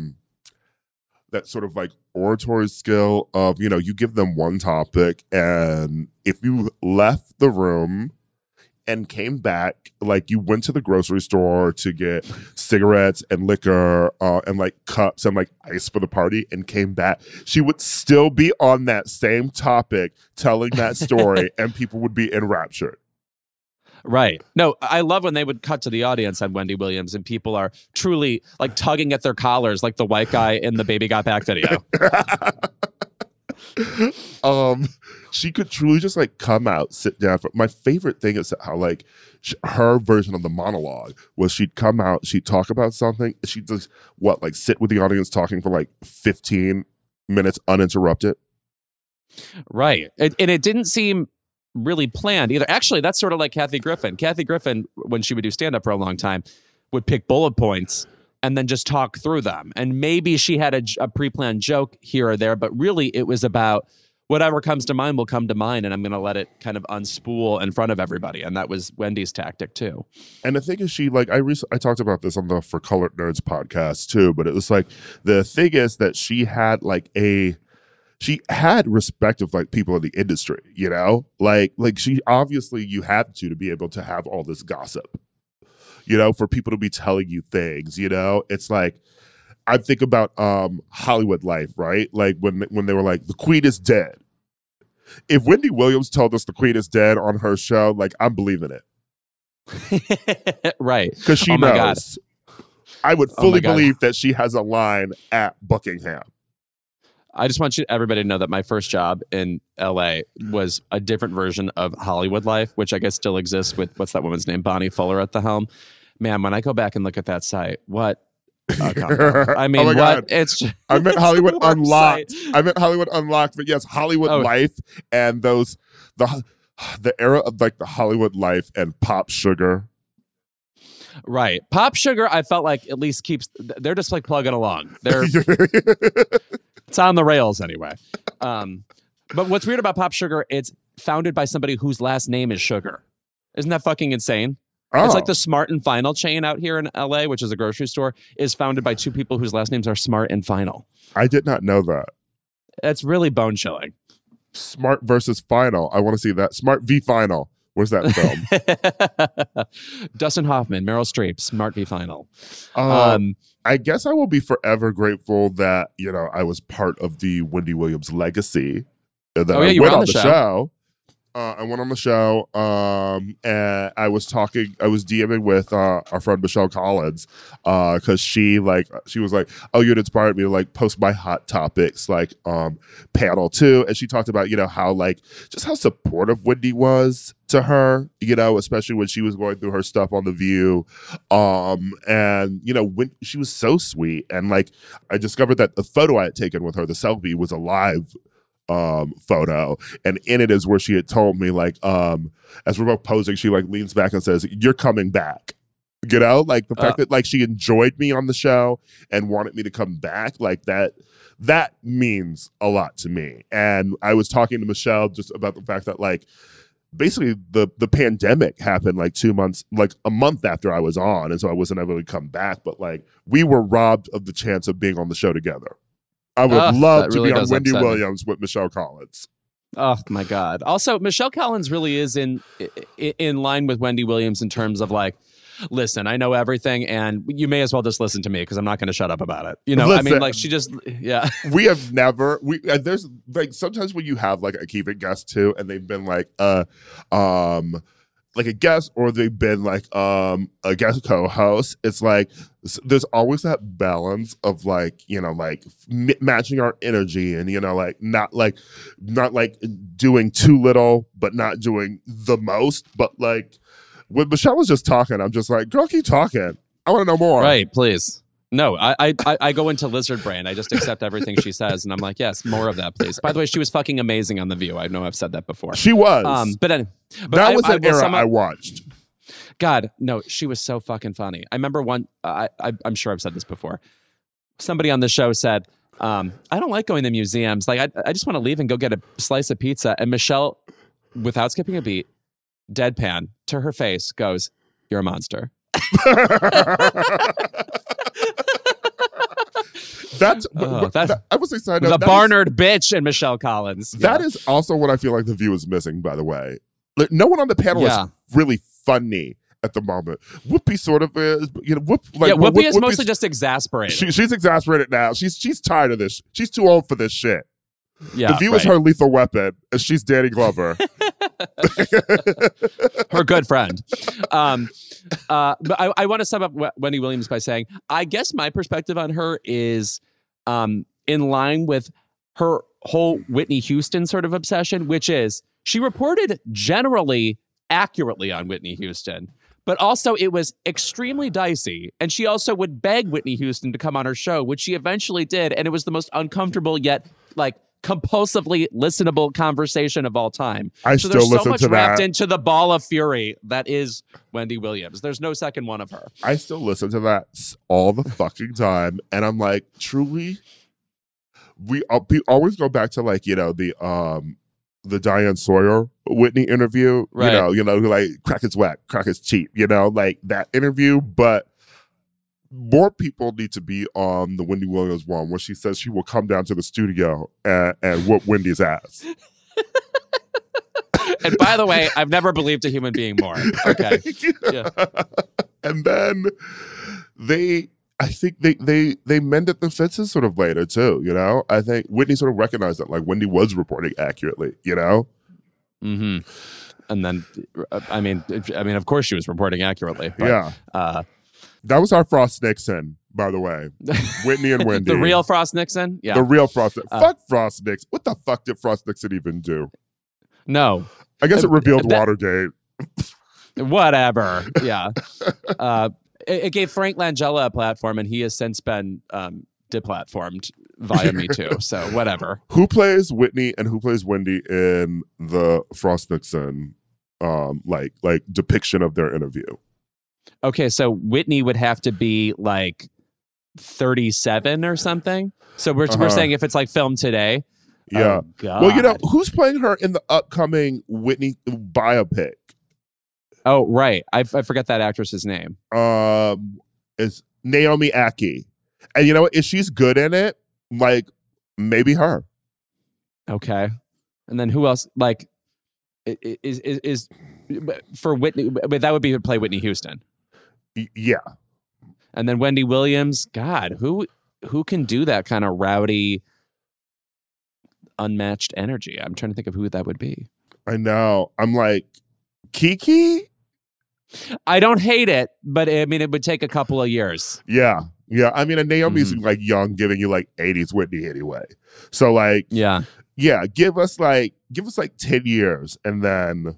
like oratory skill of, you give them one topic, and if you left the room and came back, like you went to the grocery store to get cigarettes and liquor and like cups and like ice for the party and came back, she would still be on that same topic telling that story and people would be enraptured. Right. No, I love when they would cut to the audience on Wendy Williams and people are truly like tugging at their collars like the white guy in the Baby Got Back video. She could truly just like come out, sit down. My favorite thing is how like her version of the monologue was she'd come out, she'd talk about something, she'd just sit with the audience talking for like 15 minutes uninterrupted. Right. And it didn't seem really planned either. Actually, that's sort of like Kathy Griffin. Kathy Griffin, when she would do stand-up for a long time, would pick bullet points and then just talk through them. And maybe she had a pre-planned joke here or there, but really it was about whatever comes to mind will come to mind, and I'm going to let it kind of unspool in front of everybody. And that was Wendy's tactic too. And the thing is, she I talked about this on the For Colored Nerds podcast too, but it was like the thing is that she had she had respect of like people in the industry, like she obviously you had to be able to have all this gossip, for people to be telling you things, it's like, I think about Hollywood Life, right? Like when they were like, the Queen is dead. If Wendy Williams told us the Queen is dead on her show, like I'm believing it. Right. Because she knows. God. I would fully believe that she has a line at Buckingham. I just want everybody to know that my first job in LA was a different version of Hollywood Life, which I guess still exists with, what's that woman's name? Bonnie Fuller at the helm. Man, when I go back and look at that site, what? I mean, what? God. It's just, I meant Hollywood Unlocked. I meant Hollywood Unlocked, but yes, Hollywood Life and the era of like the Hollywood Life and Pop Sugar. Right. Pop Sugar, I felt like at least they're just like plugging along. It's on the rails anyway. But what's weird about Pop Sugar, it's founded by somebody whose last name is Sugar. Isn't that fucking insane? Oh. It's like the Smart and Final chain out here in LA, which is a grocery store, is founded by two people whose last names are Smart and Final. I did not know that. That's really bone chilling. Smart versus Final. I want to see that. Smart v Final. Where's that film? Dustin Hoffman, Meryl Streep, Smart v Final. I guess I will be forever grateful that, I was part of the Wendy Williams legacy. That I went on the show. I went on the show, and I was DMing with our friend Michelle Collins, because she was like, "Oh, you'd inspired me to like post my hot topics panel too," and she talked about how just how supportive Wendy was to her, especially when she was going through her stuff on The View, and when she was so sweet, and I discovered that the photo I had taken with her, the selfie, was a live photo, and in it is where she had told me as we're both posing, she leans back and says, "You're coming back," the fact that she enjoyed me on the show and wanted me to come back, that means a lot to me. And I was talking to Michelle just about the fact that basically the pandemic happened like 2 months, like a month after I was on, and so I wasn't able to come back. But like we were robbed of the chance of being on the show together. I would love to be on Wendy Williams with Michelle Collins. Oh my God! Also, Michelle Collins really is in line with Wendy Williams in terms of like, listen, I know everything, and you may as well just listen to me because I'm not going to shut up about it. You know, listen, I mean, like she just, yeah. We have never. There's like sometimes when you have like a Keep It guest too, and they've been like a guest, or they've been like a guest co-host. It's like there's always that balance of like, you know, like matching our energy, and you know, like not doing too little, but not doing the most. But like when Michelle was just talking, I'm just like, girl, keep talking. I want to know more. Right, please. No, I go into lizard brain. I just accept everything she says, and I'm like, yes, more of that, please. By the way, she was fucking amazing on The View. I know I've said that before. She was. But that was an era I watched. God, no, she was so fucking funny. I remember one. I'm sure I've said this before. Somebody on the show said, "I don't like going to museums. Like, I just want to leave and go get a slice of pizza." And Michelle, without skipping a beat, deadpan to her face, goes, "You're a monster." That's I was excited. The Barnard bitch and Michelle Collins. That is also what I feel like The View is missing, by the way. Like, no one on the panel is really funny at the moment. Whoopi sort of is, you know. Whoopi is mostly just exasperated. She's exasperated now. She's tired of this. She's too old for this shit. Yeah, The View is her lethal weapon, and she's Danny Glover, her good friend. But I want to sum up Wendy Williams by saying, I guess my perspective on her is in line with her whole Whitney Houston sort of obsession, which is she reported generally accurately on Whitney Houston, but also it was extremely dicey. And she also would beg Whitney Houston to come on her show, which she eventually did. And it was the most uncomfortable yet like compulsively listenable conversation of all time. There's so much wrapped into the ball of fury that is Wendy Williams. There's no second one of her. I still listen to that all the fucking time, and I'm like, truly, we always go back to like, you know, the Diane Sawyer Whitney interview, right. you know, like crack is whack, crack is cheap, you know, like that interview, but more people need to be on the Wendy Williams one where she says she will come down to the studio and whoop Wendy's ass. And by the way, I've never believed a human being more. Okay. Yeah. And then I think they mended the fences sort of later too, you know? I think Whitney sort of recognized that like Wendy was reporting accurately, you know? Mm-hmm. And then, I mean, of course she was reporting accurately. But, yeah. That was our Frost Nixon, by the way. Whitney and Wendy. The real Frost Nixon? Yeah. The real Frost Nixon. Fuck Frost Nixon. What the fuck did Frost Nixon even do? No. I guess it revealed Watergate. Whatever. Yeah. It gave Frank Langella a platform, and he has since been deplatformed via Me Too. So whatever. Who plays Whitney and who plays Wendy in the Frost Nixon like depiction of their interview? Okay, so Whitney would have to be like 37 or something. So we're saying if it's like filmed today. Yeah. Oh, God. Well, you know, who's playing her in the upcoming Whitney biopic? Oh, right. I forget that actress's name. It's Naomi Ackie. And you know what? If she's good in it, like maybe her. Okay. And then who else? Like, is for Whitney? But that would be to play Whitney Houston. Yeah. And then Wendy Williams. God, who can do that kind of rowdy, unmatched energy? I'm trying to think of who that would be. I know. I'm like, Kiki? I don't hate it, but I mean, it would take a couple of years. Yeah. Yeah. I mean, and Naomi's like young, giving you like 80s Whitney anyway. So like, yeah, give us like 10 years and then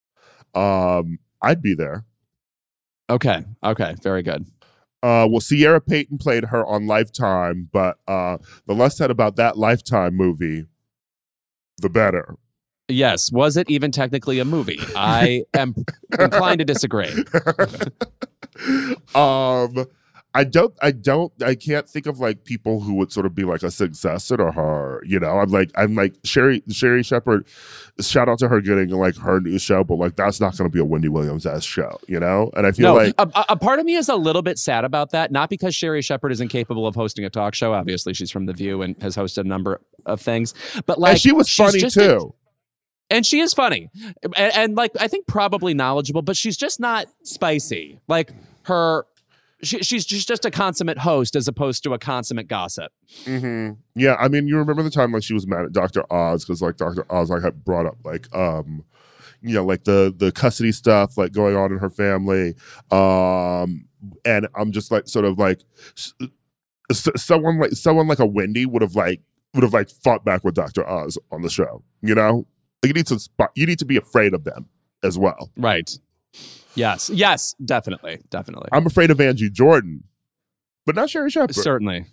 I'd be there. Okay. Very good. Well, Sierra Payton played her on Lifetime, but the less said about that Lifetime movie, the better. Yes. Was it even technically a movie? I am inclined to disagree. I can't think of like people who would sort of be like a successor to her. You know, I'm like Sherry Shepherd. Shout out to her getting like her new show, but like that's not going to be a Wendy Williams-esque show, you know. And I feel like a part of me is a little bit sad about that. Not because Sherry Shepherd isn't capable of hosting a talk show. Obviously, she's from The View and has hosted a number of things. But like, and she was funny too. And she is funny, and like I think probably knowledgeable, but she's just not spicy. Like her. She's just a consummate host as opposed to a consummate gossip. Mm-hmm. Yeah, I mean, you remember the time like she was mad at Dr. Oz because like Dr. Oz like had brought up like you know, like the custody stuff like going on in her family, and I'm just like sort of like someone like a Wendy would have fought back with Dr. Oz on the show. You know, like you need to be afraid of them as well, right? Yes, definitely. I'm afraid of Angie Jordan, but not Sherry Shepherd. Certainly.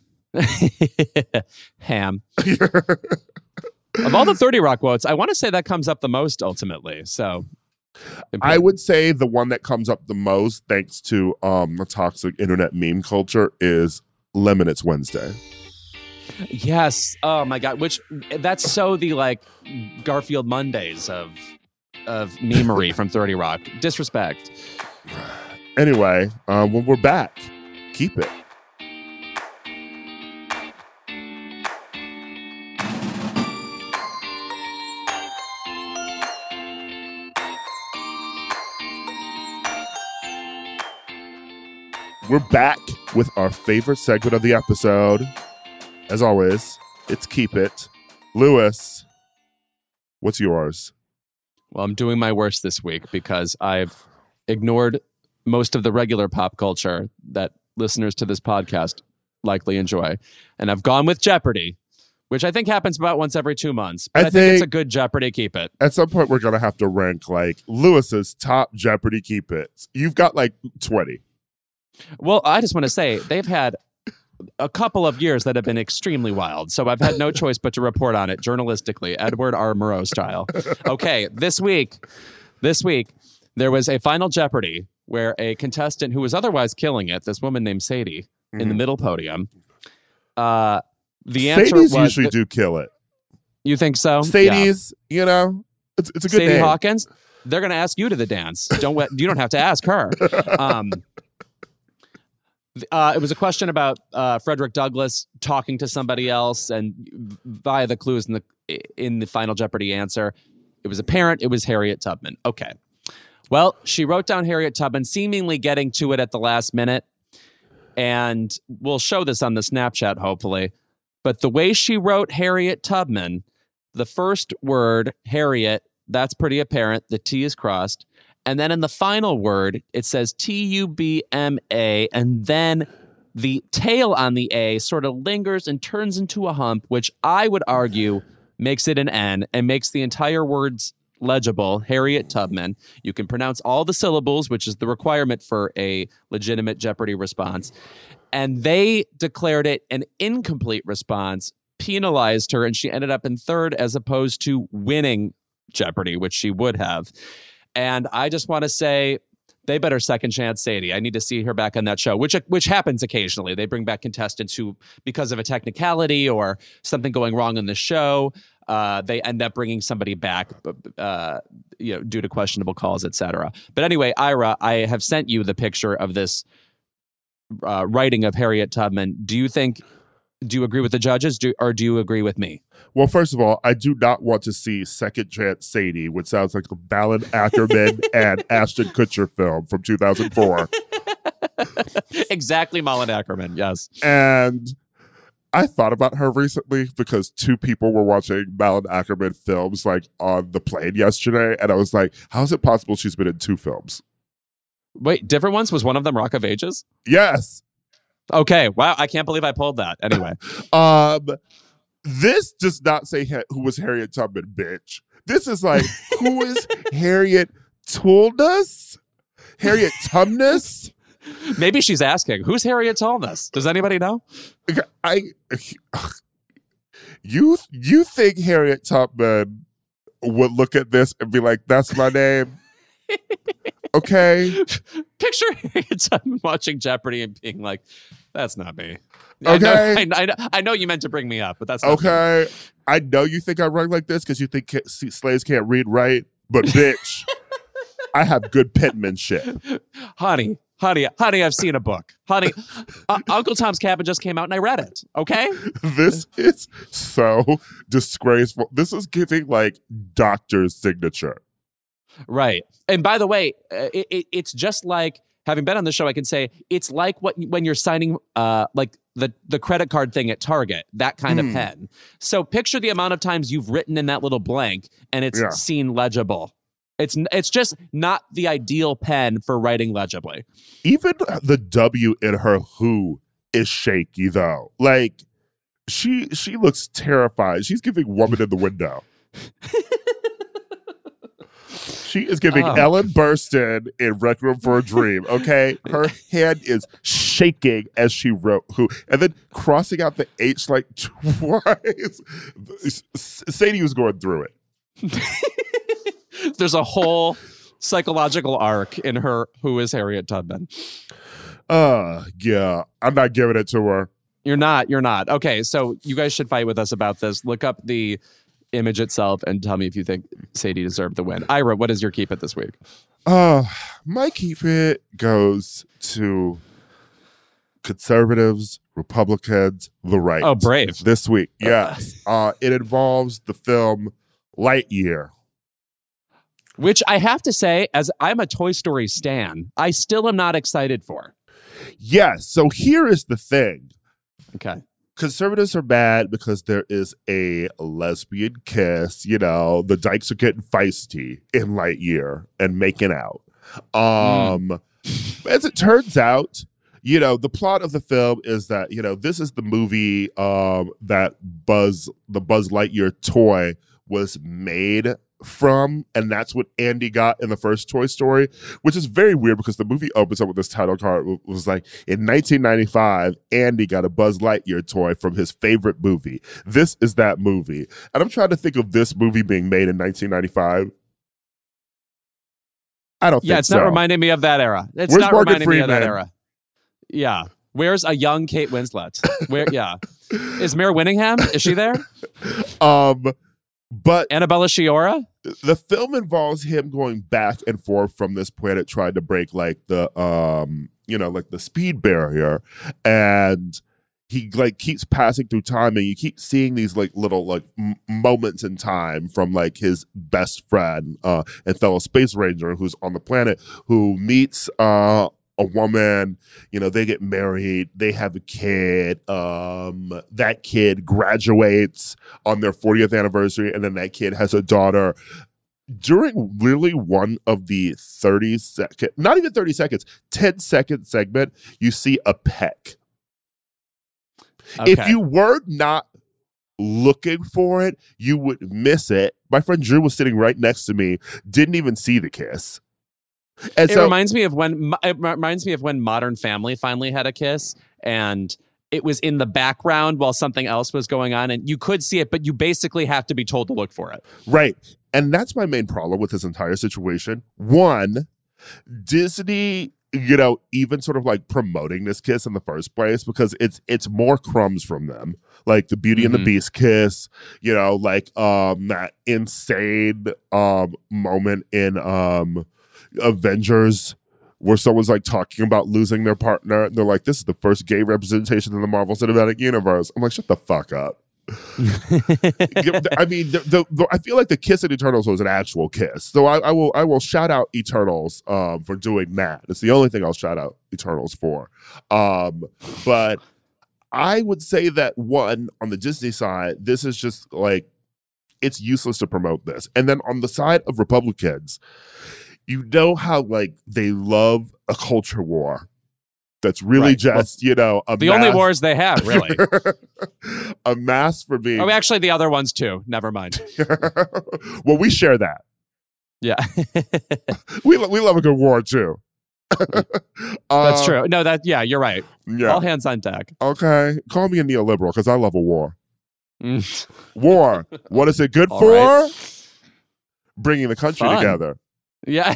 Ham. Of all the 30 Rock quotes, I want to say that comes up the most ultimately. So I would say the one that comes up the most, thanks to the toxic internet meme culture, is Lemon It's Wednesday. Yes. Oh my God. That's so the like Garfield Mondays of memery from 30 Rock. Disrespect. Anyway, when we're back, keep it. We're back with our favorite segment of the episode. As always, it's Keep It. Lewis, what's yours? Well, I'm doing my worst this week because I've ignored most of the regular pop culture that listeners to this podcast likely enjoy. And I've gone with Jeopardy, which I think happens about once every 2 months. But I think it's a good Jeopardy Keep It. At some point, we're going to have to rank like Lewis's top Jeopardy Keep It's. You've got like 20. Well, I just want to say they've had a couple of years that have been extremely wild. So I've had no choice but to report on it journalistically, Edward R. Murrow style. Okay, this week, there was a Final Jeopardy where a contestant who was otherwise killing it, this woman named Sadie, in the middle podium. The answer Sadies was... usually do kill it. You think so? Sadies, you know, it's a good Sadie name. Hawkins, they're going to ask you to the dance. You don't have to ask her. It was a question about Frederick Douglass talking to somebody else, and via the clues in the Final Jeopardy answer, it was apparent it was Harriet Tubman. Okay. Well, she wrote down Harriet Tubman, seemingly getting to it at the last minute, and we'll show this on the Snapchat, hopefully. But the way she wrote Harriet Tubman, the first word, Harriet, that's pretty apparent. The T is crossed. And then in the final word, it says T-U-B-M-A, and then the tail on the A sort of lingers and turns into a hump, which I would argue makes it an N and makes the entire words legible, Harriet Tubman. You can pronounce all the syllables, which is the requirement for a legitimate Jeopardy response. And they declared it an incomplete response, penalized her, and she ended up in third as opposed to winning Jeopardy, which she would have. And I just want to say they better second chance Sadie. I need to see her back on that show, which happens occasionally. They bring back contestants who, because of a technicality or something going wrong in the show, they end up bringing somebody back, due to questionable calls, etc. But anyway, Ira, I have sent you the picture of this writing of Harriet Tubman. Do you agree with the judges, or do you agree with me? Well, first of all, I do not want to see Second Chance Sadie, which sounds like a Balin Ackerman and Ashton Kutcher film from 2004. Exactly, Malin Ackerman, yes. And I thought about her recently because two people were watching Malin Ackerman films like on the plane yesterday, and I was like, how is it possible she's been in two films? Wait, different ones? Was one of them Rock of Ages? Yes. Okay, wow, I can't believe I pulled that. Anyway. This does not say who was Harriet Tubman, bitch. This is like, who is Harriet Tulnus? Harriet Tumnus? Maybe she's asking, who's Harriet Tulnus? Does anybody know? You think Harriet Tubman would look at this and be like, that's my name? Okay. Picture Harriet Tubman watching Jeopardy and being like, "That's not me." Okay. I know you meant to bring me up, but that's not okay. me. I know you think I run like this because you think slaves can't read right, but bitch, I have good penmanship. Honey, I've seen a book. Honey, Uncle Tom's Cabin just came out and I read it. Okay? This is so disgraceful. This is giving like doctor's signature. Right. And by the way, it's just like, having been on the show, I can say it's like when you're signing like the credit card thing at Target, that kind of pen. So picture the amount of times you've written in that little blank and it's seen legible. It's just not the ideal pen for writing legibly. Even the W in her who is shaky though. Like she looks terrified. She's giving woman in the window. She is giving Ellen Burstyn in Rec Room for a Dream, okay? Her hand is shaking as she wrote who, and then crossing out the H like twice. Sadie was going through it. There's a whole psychological arc in her Who is Harriet Tubman. Yeah, I'm not giving it to her. You're not. Okay, so you guys should fight with us about this. Look up the image itself and tell me if you think Sadie deserved the win. Ira, what is your keep it this week? My keep it goes to conservatives, Republicans, the right. Oh, brave. This week, yes. It involves the film Lightyear. Which I have to say, as I'm a Toy Story stan, I still am not excited for. Yes, so here is the thing. Okay. Conservatives are mad because there is a lesbian kiss. You know, the dykes are getting feisty in Lightyear and making out. As it turns out, you know, the plot of the film is that, you know, this is the movie that the Buzz Lightyear toy was made from, and that's what Andy got in the first Toy Story, which is very weird because the movie opens up with this title card. It was like, in 1995, Andy got a Buzz Lightyear toy from his favorite movie. This is that movie. And I'm trying to think of this movie being made in 1995. I don't think so. Yeah, it's not reminding me of that era. It's not reminding me of that era. Yeah. Where's a young Kate Winslet? Where? Yeah. Is Mare Winningham? Is she there? But Annabella Sciorra? The film involves him going back and forth from this planet trying to break like the like the speed barrier, and he like keeps passing through time, and you keep seeing these like little like moments in time from like his best friend and fellow space ranger who's on the planet, who meets a woman, you know, they get married, they have a kid, that kid graduates on their 40th anniversary, and then that kid has a daughter. During literally one of the 30-second, not even 30 seconds, 10-second segment, you see a peck. Okay. If you were not looking for it, you would miss it. My friend Drew was sitting right next to me, didn't even see the kiss. And it reminds me of when Modern Family finally had a kiss, and it was in the background while something else was going on, and you could see it, but you basically have to be told to look for it. Right. And that's my main problem with this entire situation. One, Disney, you know, even sort of like promoting this kiss in the first place, because it's more crumbs from them. Like the Beauty and the Beast kiss, you know, like that insane moment in Avengers where someone's like talking about losing their partner, and they're like, this is the first gay representation in the Marvel Cinematic Universe. I'm like, shut the fuck up. I mean, I feel like the kiss in Eternals was an actual kiss, so I will shout out Eternals for doing that. It's the only thing I'll shout out Eternals for. But I would say that one, on the Disney side, this is just like, it's useless to promote this. And then on the side of Republicans, you know how like they love a culture war. That's really just, you know, the only wars they have, really. A mask for being... Oh, actually, the other ones, too. Never mind. Well, we share that. Yeah. we love a good war, too. That's true. No, you're right. Yeah. All hands on deck. Okay. Call me a neoliberal, because I love a war. War. What is it good all for? Right. Bringing the country together. Yeah.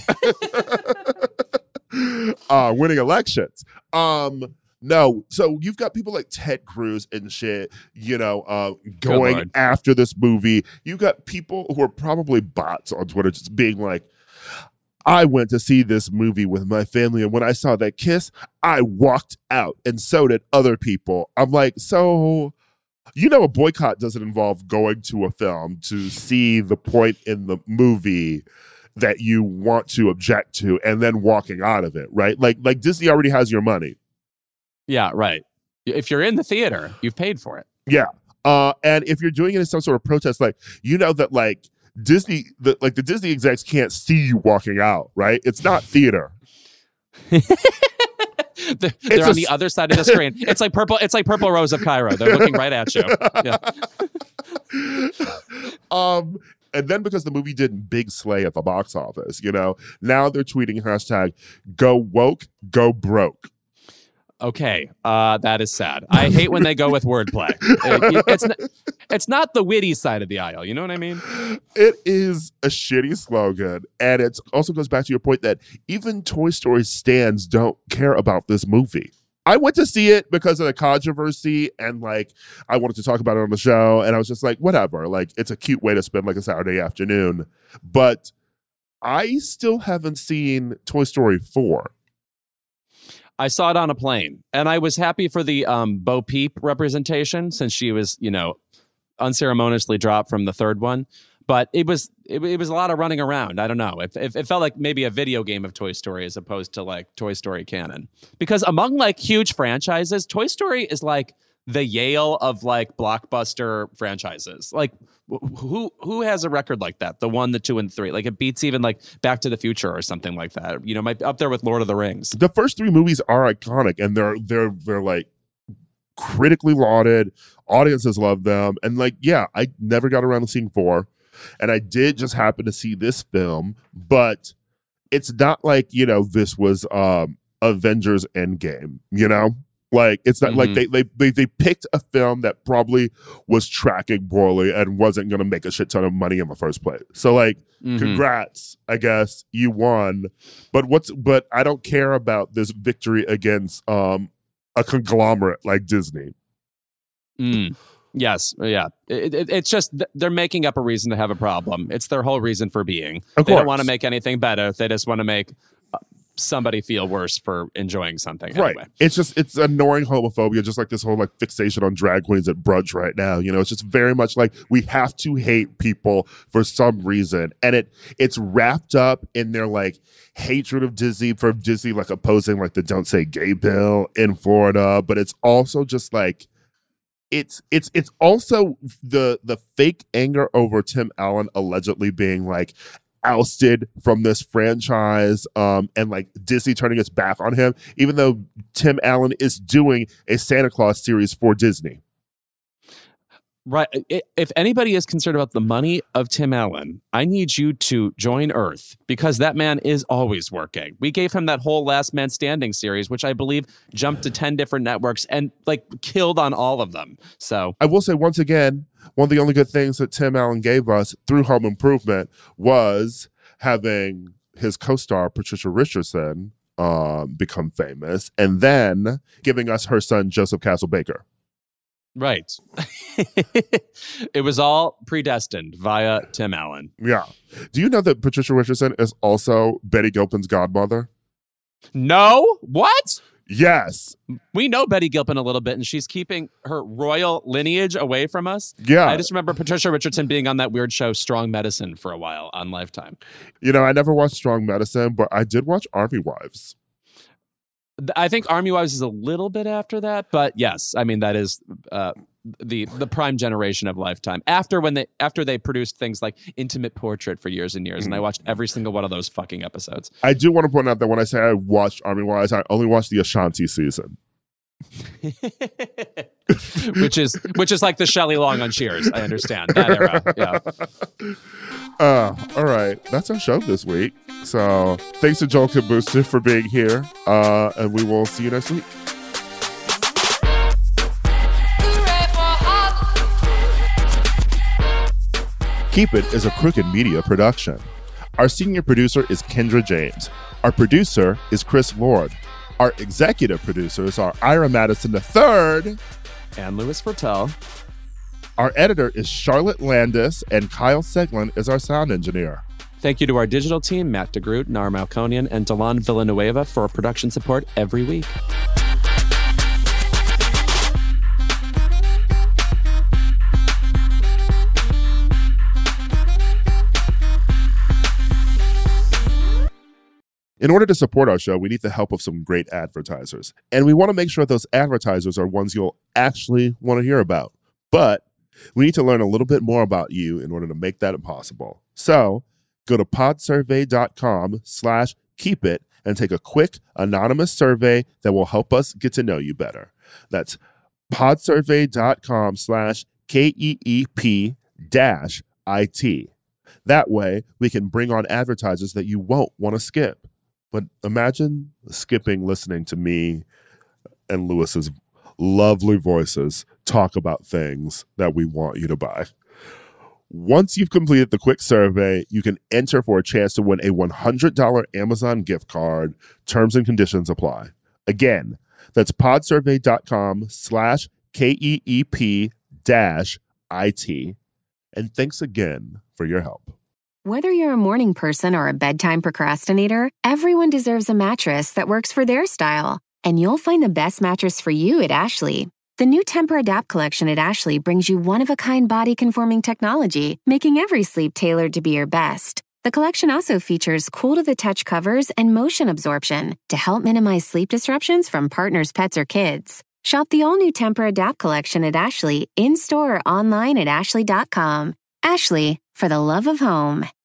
Winning elections. No, so you've got people like Ted Cruz and shit, going after this movie. You've got people who are probably bots on Twitter just being like, I went to see this movie with my family, and when I saw that kiss, I walked out, and so did other people. I'm like, so, a boycott doesn't involve going to a film to see the point in the movie that you want to object to and then walking out of it, right? Like Disney already has your money. Yeah, right. If you're in the theater, you've paid for it. Yeah. And if you're doing it in some sort of protest, that Disney, the Disney execs can't see you walking out, right? It's not theater. They're on the other side of the screen. It's like Purple Rose of Cairo. They're looking right at you. Yeah. And then because the movie didn't big slay at the box office, now they're tweeting hashtag go woke, go broke. Okay, that is sad. I hate when they go with wordplay. It's not the witty side of the aisle. You know what I mean? It is a shitty slogan. And it also goes back to your point that even Toy Story stans don't care about this movie. I went to see it because of the controversy and I wanted to talk about it on the show. And I was just like, whatever. It's a cute way to spend a Saturday afternoon. But I still haven't seen Toy Story 4. I saw it on a plane, and I was happy for the Bo Peep representation since she was, unceremoniously dropped from the third one. But it was a lot of running around. I don't know. It felt like maybe a video game of Toy Story as opposed to Toy Story canon. Because among huge franchises, Toy Story is the Yale of blockbuster franchises. Who has a record like that? The 1, the 2, and 3. It beats even Back to the Future or something like that. Might be up there with Lord of the Rings. The first 3 movies are iconic, and they're critically lauded. Audiences love them, and I never got around to seeing 4, and I did just happen to see this film, but it's not this was Avengers Endgame. It's not they picked a film that probably was tracking poorly and wasn't going to make a shit ton of money in the first place. So congrats, I guess you won. But I don't care about this victory against a conglomerate like Disney. Yes, yeah. It's just they're making up a reason to have a problem. It's their whole reason for being. They don't want to make anything better. They just want to make somebody feel worse for enjoying something. Anyway. Right. It's annoying homophobia, just this whole fixation on drag queens at brunch right now. It's just very much we have to hate people for some reason. And it's wrapped up in their hatred of Disney for Disney opposing the Don't Say Gay bill in Florida. But it's also just it's also the fake anger over Tim Allen allegedly being ousted from this franchise and Disney turning its back on him, even though Tim Allen is doing a Santa Claus series for Disney. Right. If anybody is concerned about the money of Tim Allen, I need you to join Earth because that man is always working. We gave him that whole Last Man Standing series, which I believe jumped to 10 different networks and killed on all of them. So I will say once again, one of the only good things that Tim Allen gave us through Home Improvement was having his co-star Patricia Richardson become famous and then giving us her son Joseph Castle-Baker. Right. It was all predestined via Tim Allen. Yeah. Do you know that Patricia Richardson is also Betty Gilpin's godmother? No? What? Yes. We know Betty Gilpin a little bit, and she's keeping her royal lineage away from us. Yeah. I just remember Patricia Richardson being on that weird show, Strong Medicine, for a while on Lifetime. I never watched Strong Medicine, but I did watch Army Wives. I think Army Wives is a little bit after that, but yes, I mean that is the prime generation of Lifetime. After they produced things like Intimate Portrait for years and years, and I watched every single one of those fucking episodes. I do want to point out that when I say I watched Army Wives, I only watched the Ashanti season. which is like the Shelley Long on Cheers. I understand that era. Yeah. All right, that's our show this week. So thanks to Joel Kim Booster for being here, and we will see you next week. Keep It is a Crooked Media production. Our senior producer is Kendra James. Our producer is Chris Lord. Our executive producers are Ira Madison III and Louis Fertel. Our editor is Charlotte Landis, and Kyle Seglin is our sound engineer. Thank you to our digital team, Matt DeGroot, Nar Malconian, and Delon Villanueva for production support every week. In order to support our show, we need the help of some great advertisers. And we want to make sure those advertisers are ones you'll actually want to hear about. But we need to learn a little bit more about you in order to make that possible. So go to podsurvey.com/keepit and take a quick anonymous survey that will help us get to know you better. That's podsurvey.com/KEEP-IT. That way we can bring on advertisers that you won't want to skip. But imagine skipping listening to me and Lewis's lovely voices talk about things that we want you to buy. Once you've completed the quick survey, you can enter for a chance to win a $100 Amazon gift card. Terms and conditions apply. Again, that's podsurvey.com/KEEP-IT. And thanks again for your help. Whether you're a morning person or a bedtime procrastinator, everyone deserves a mattress that works for their style. And you'll find the best mattress for you at Ashley. The new Tempur-Adapt collection at Ashley brings you one-of-a-kind body-conforming technology, making every sleep tailored to be your best. The collection also features cool-to-the-touch covers and motion absorption to help minimize sleep disruptions from partners, pets, or kids. Shop the all-new Tempur-Adapt collection at Ashley, in-store or online at ashley.com. Ashley, for the love of home.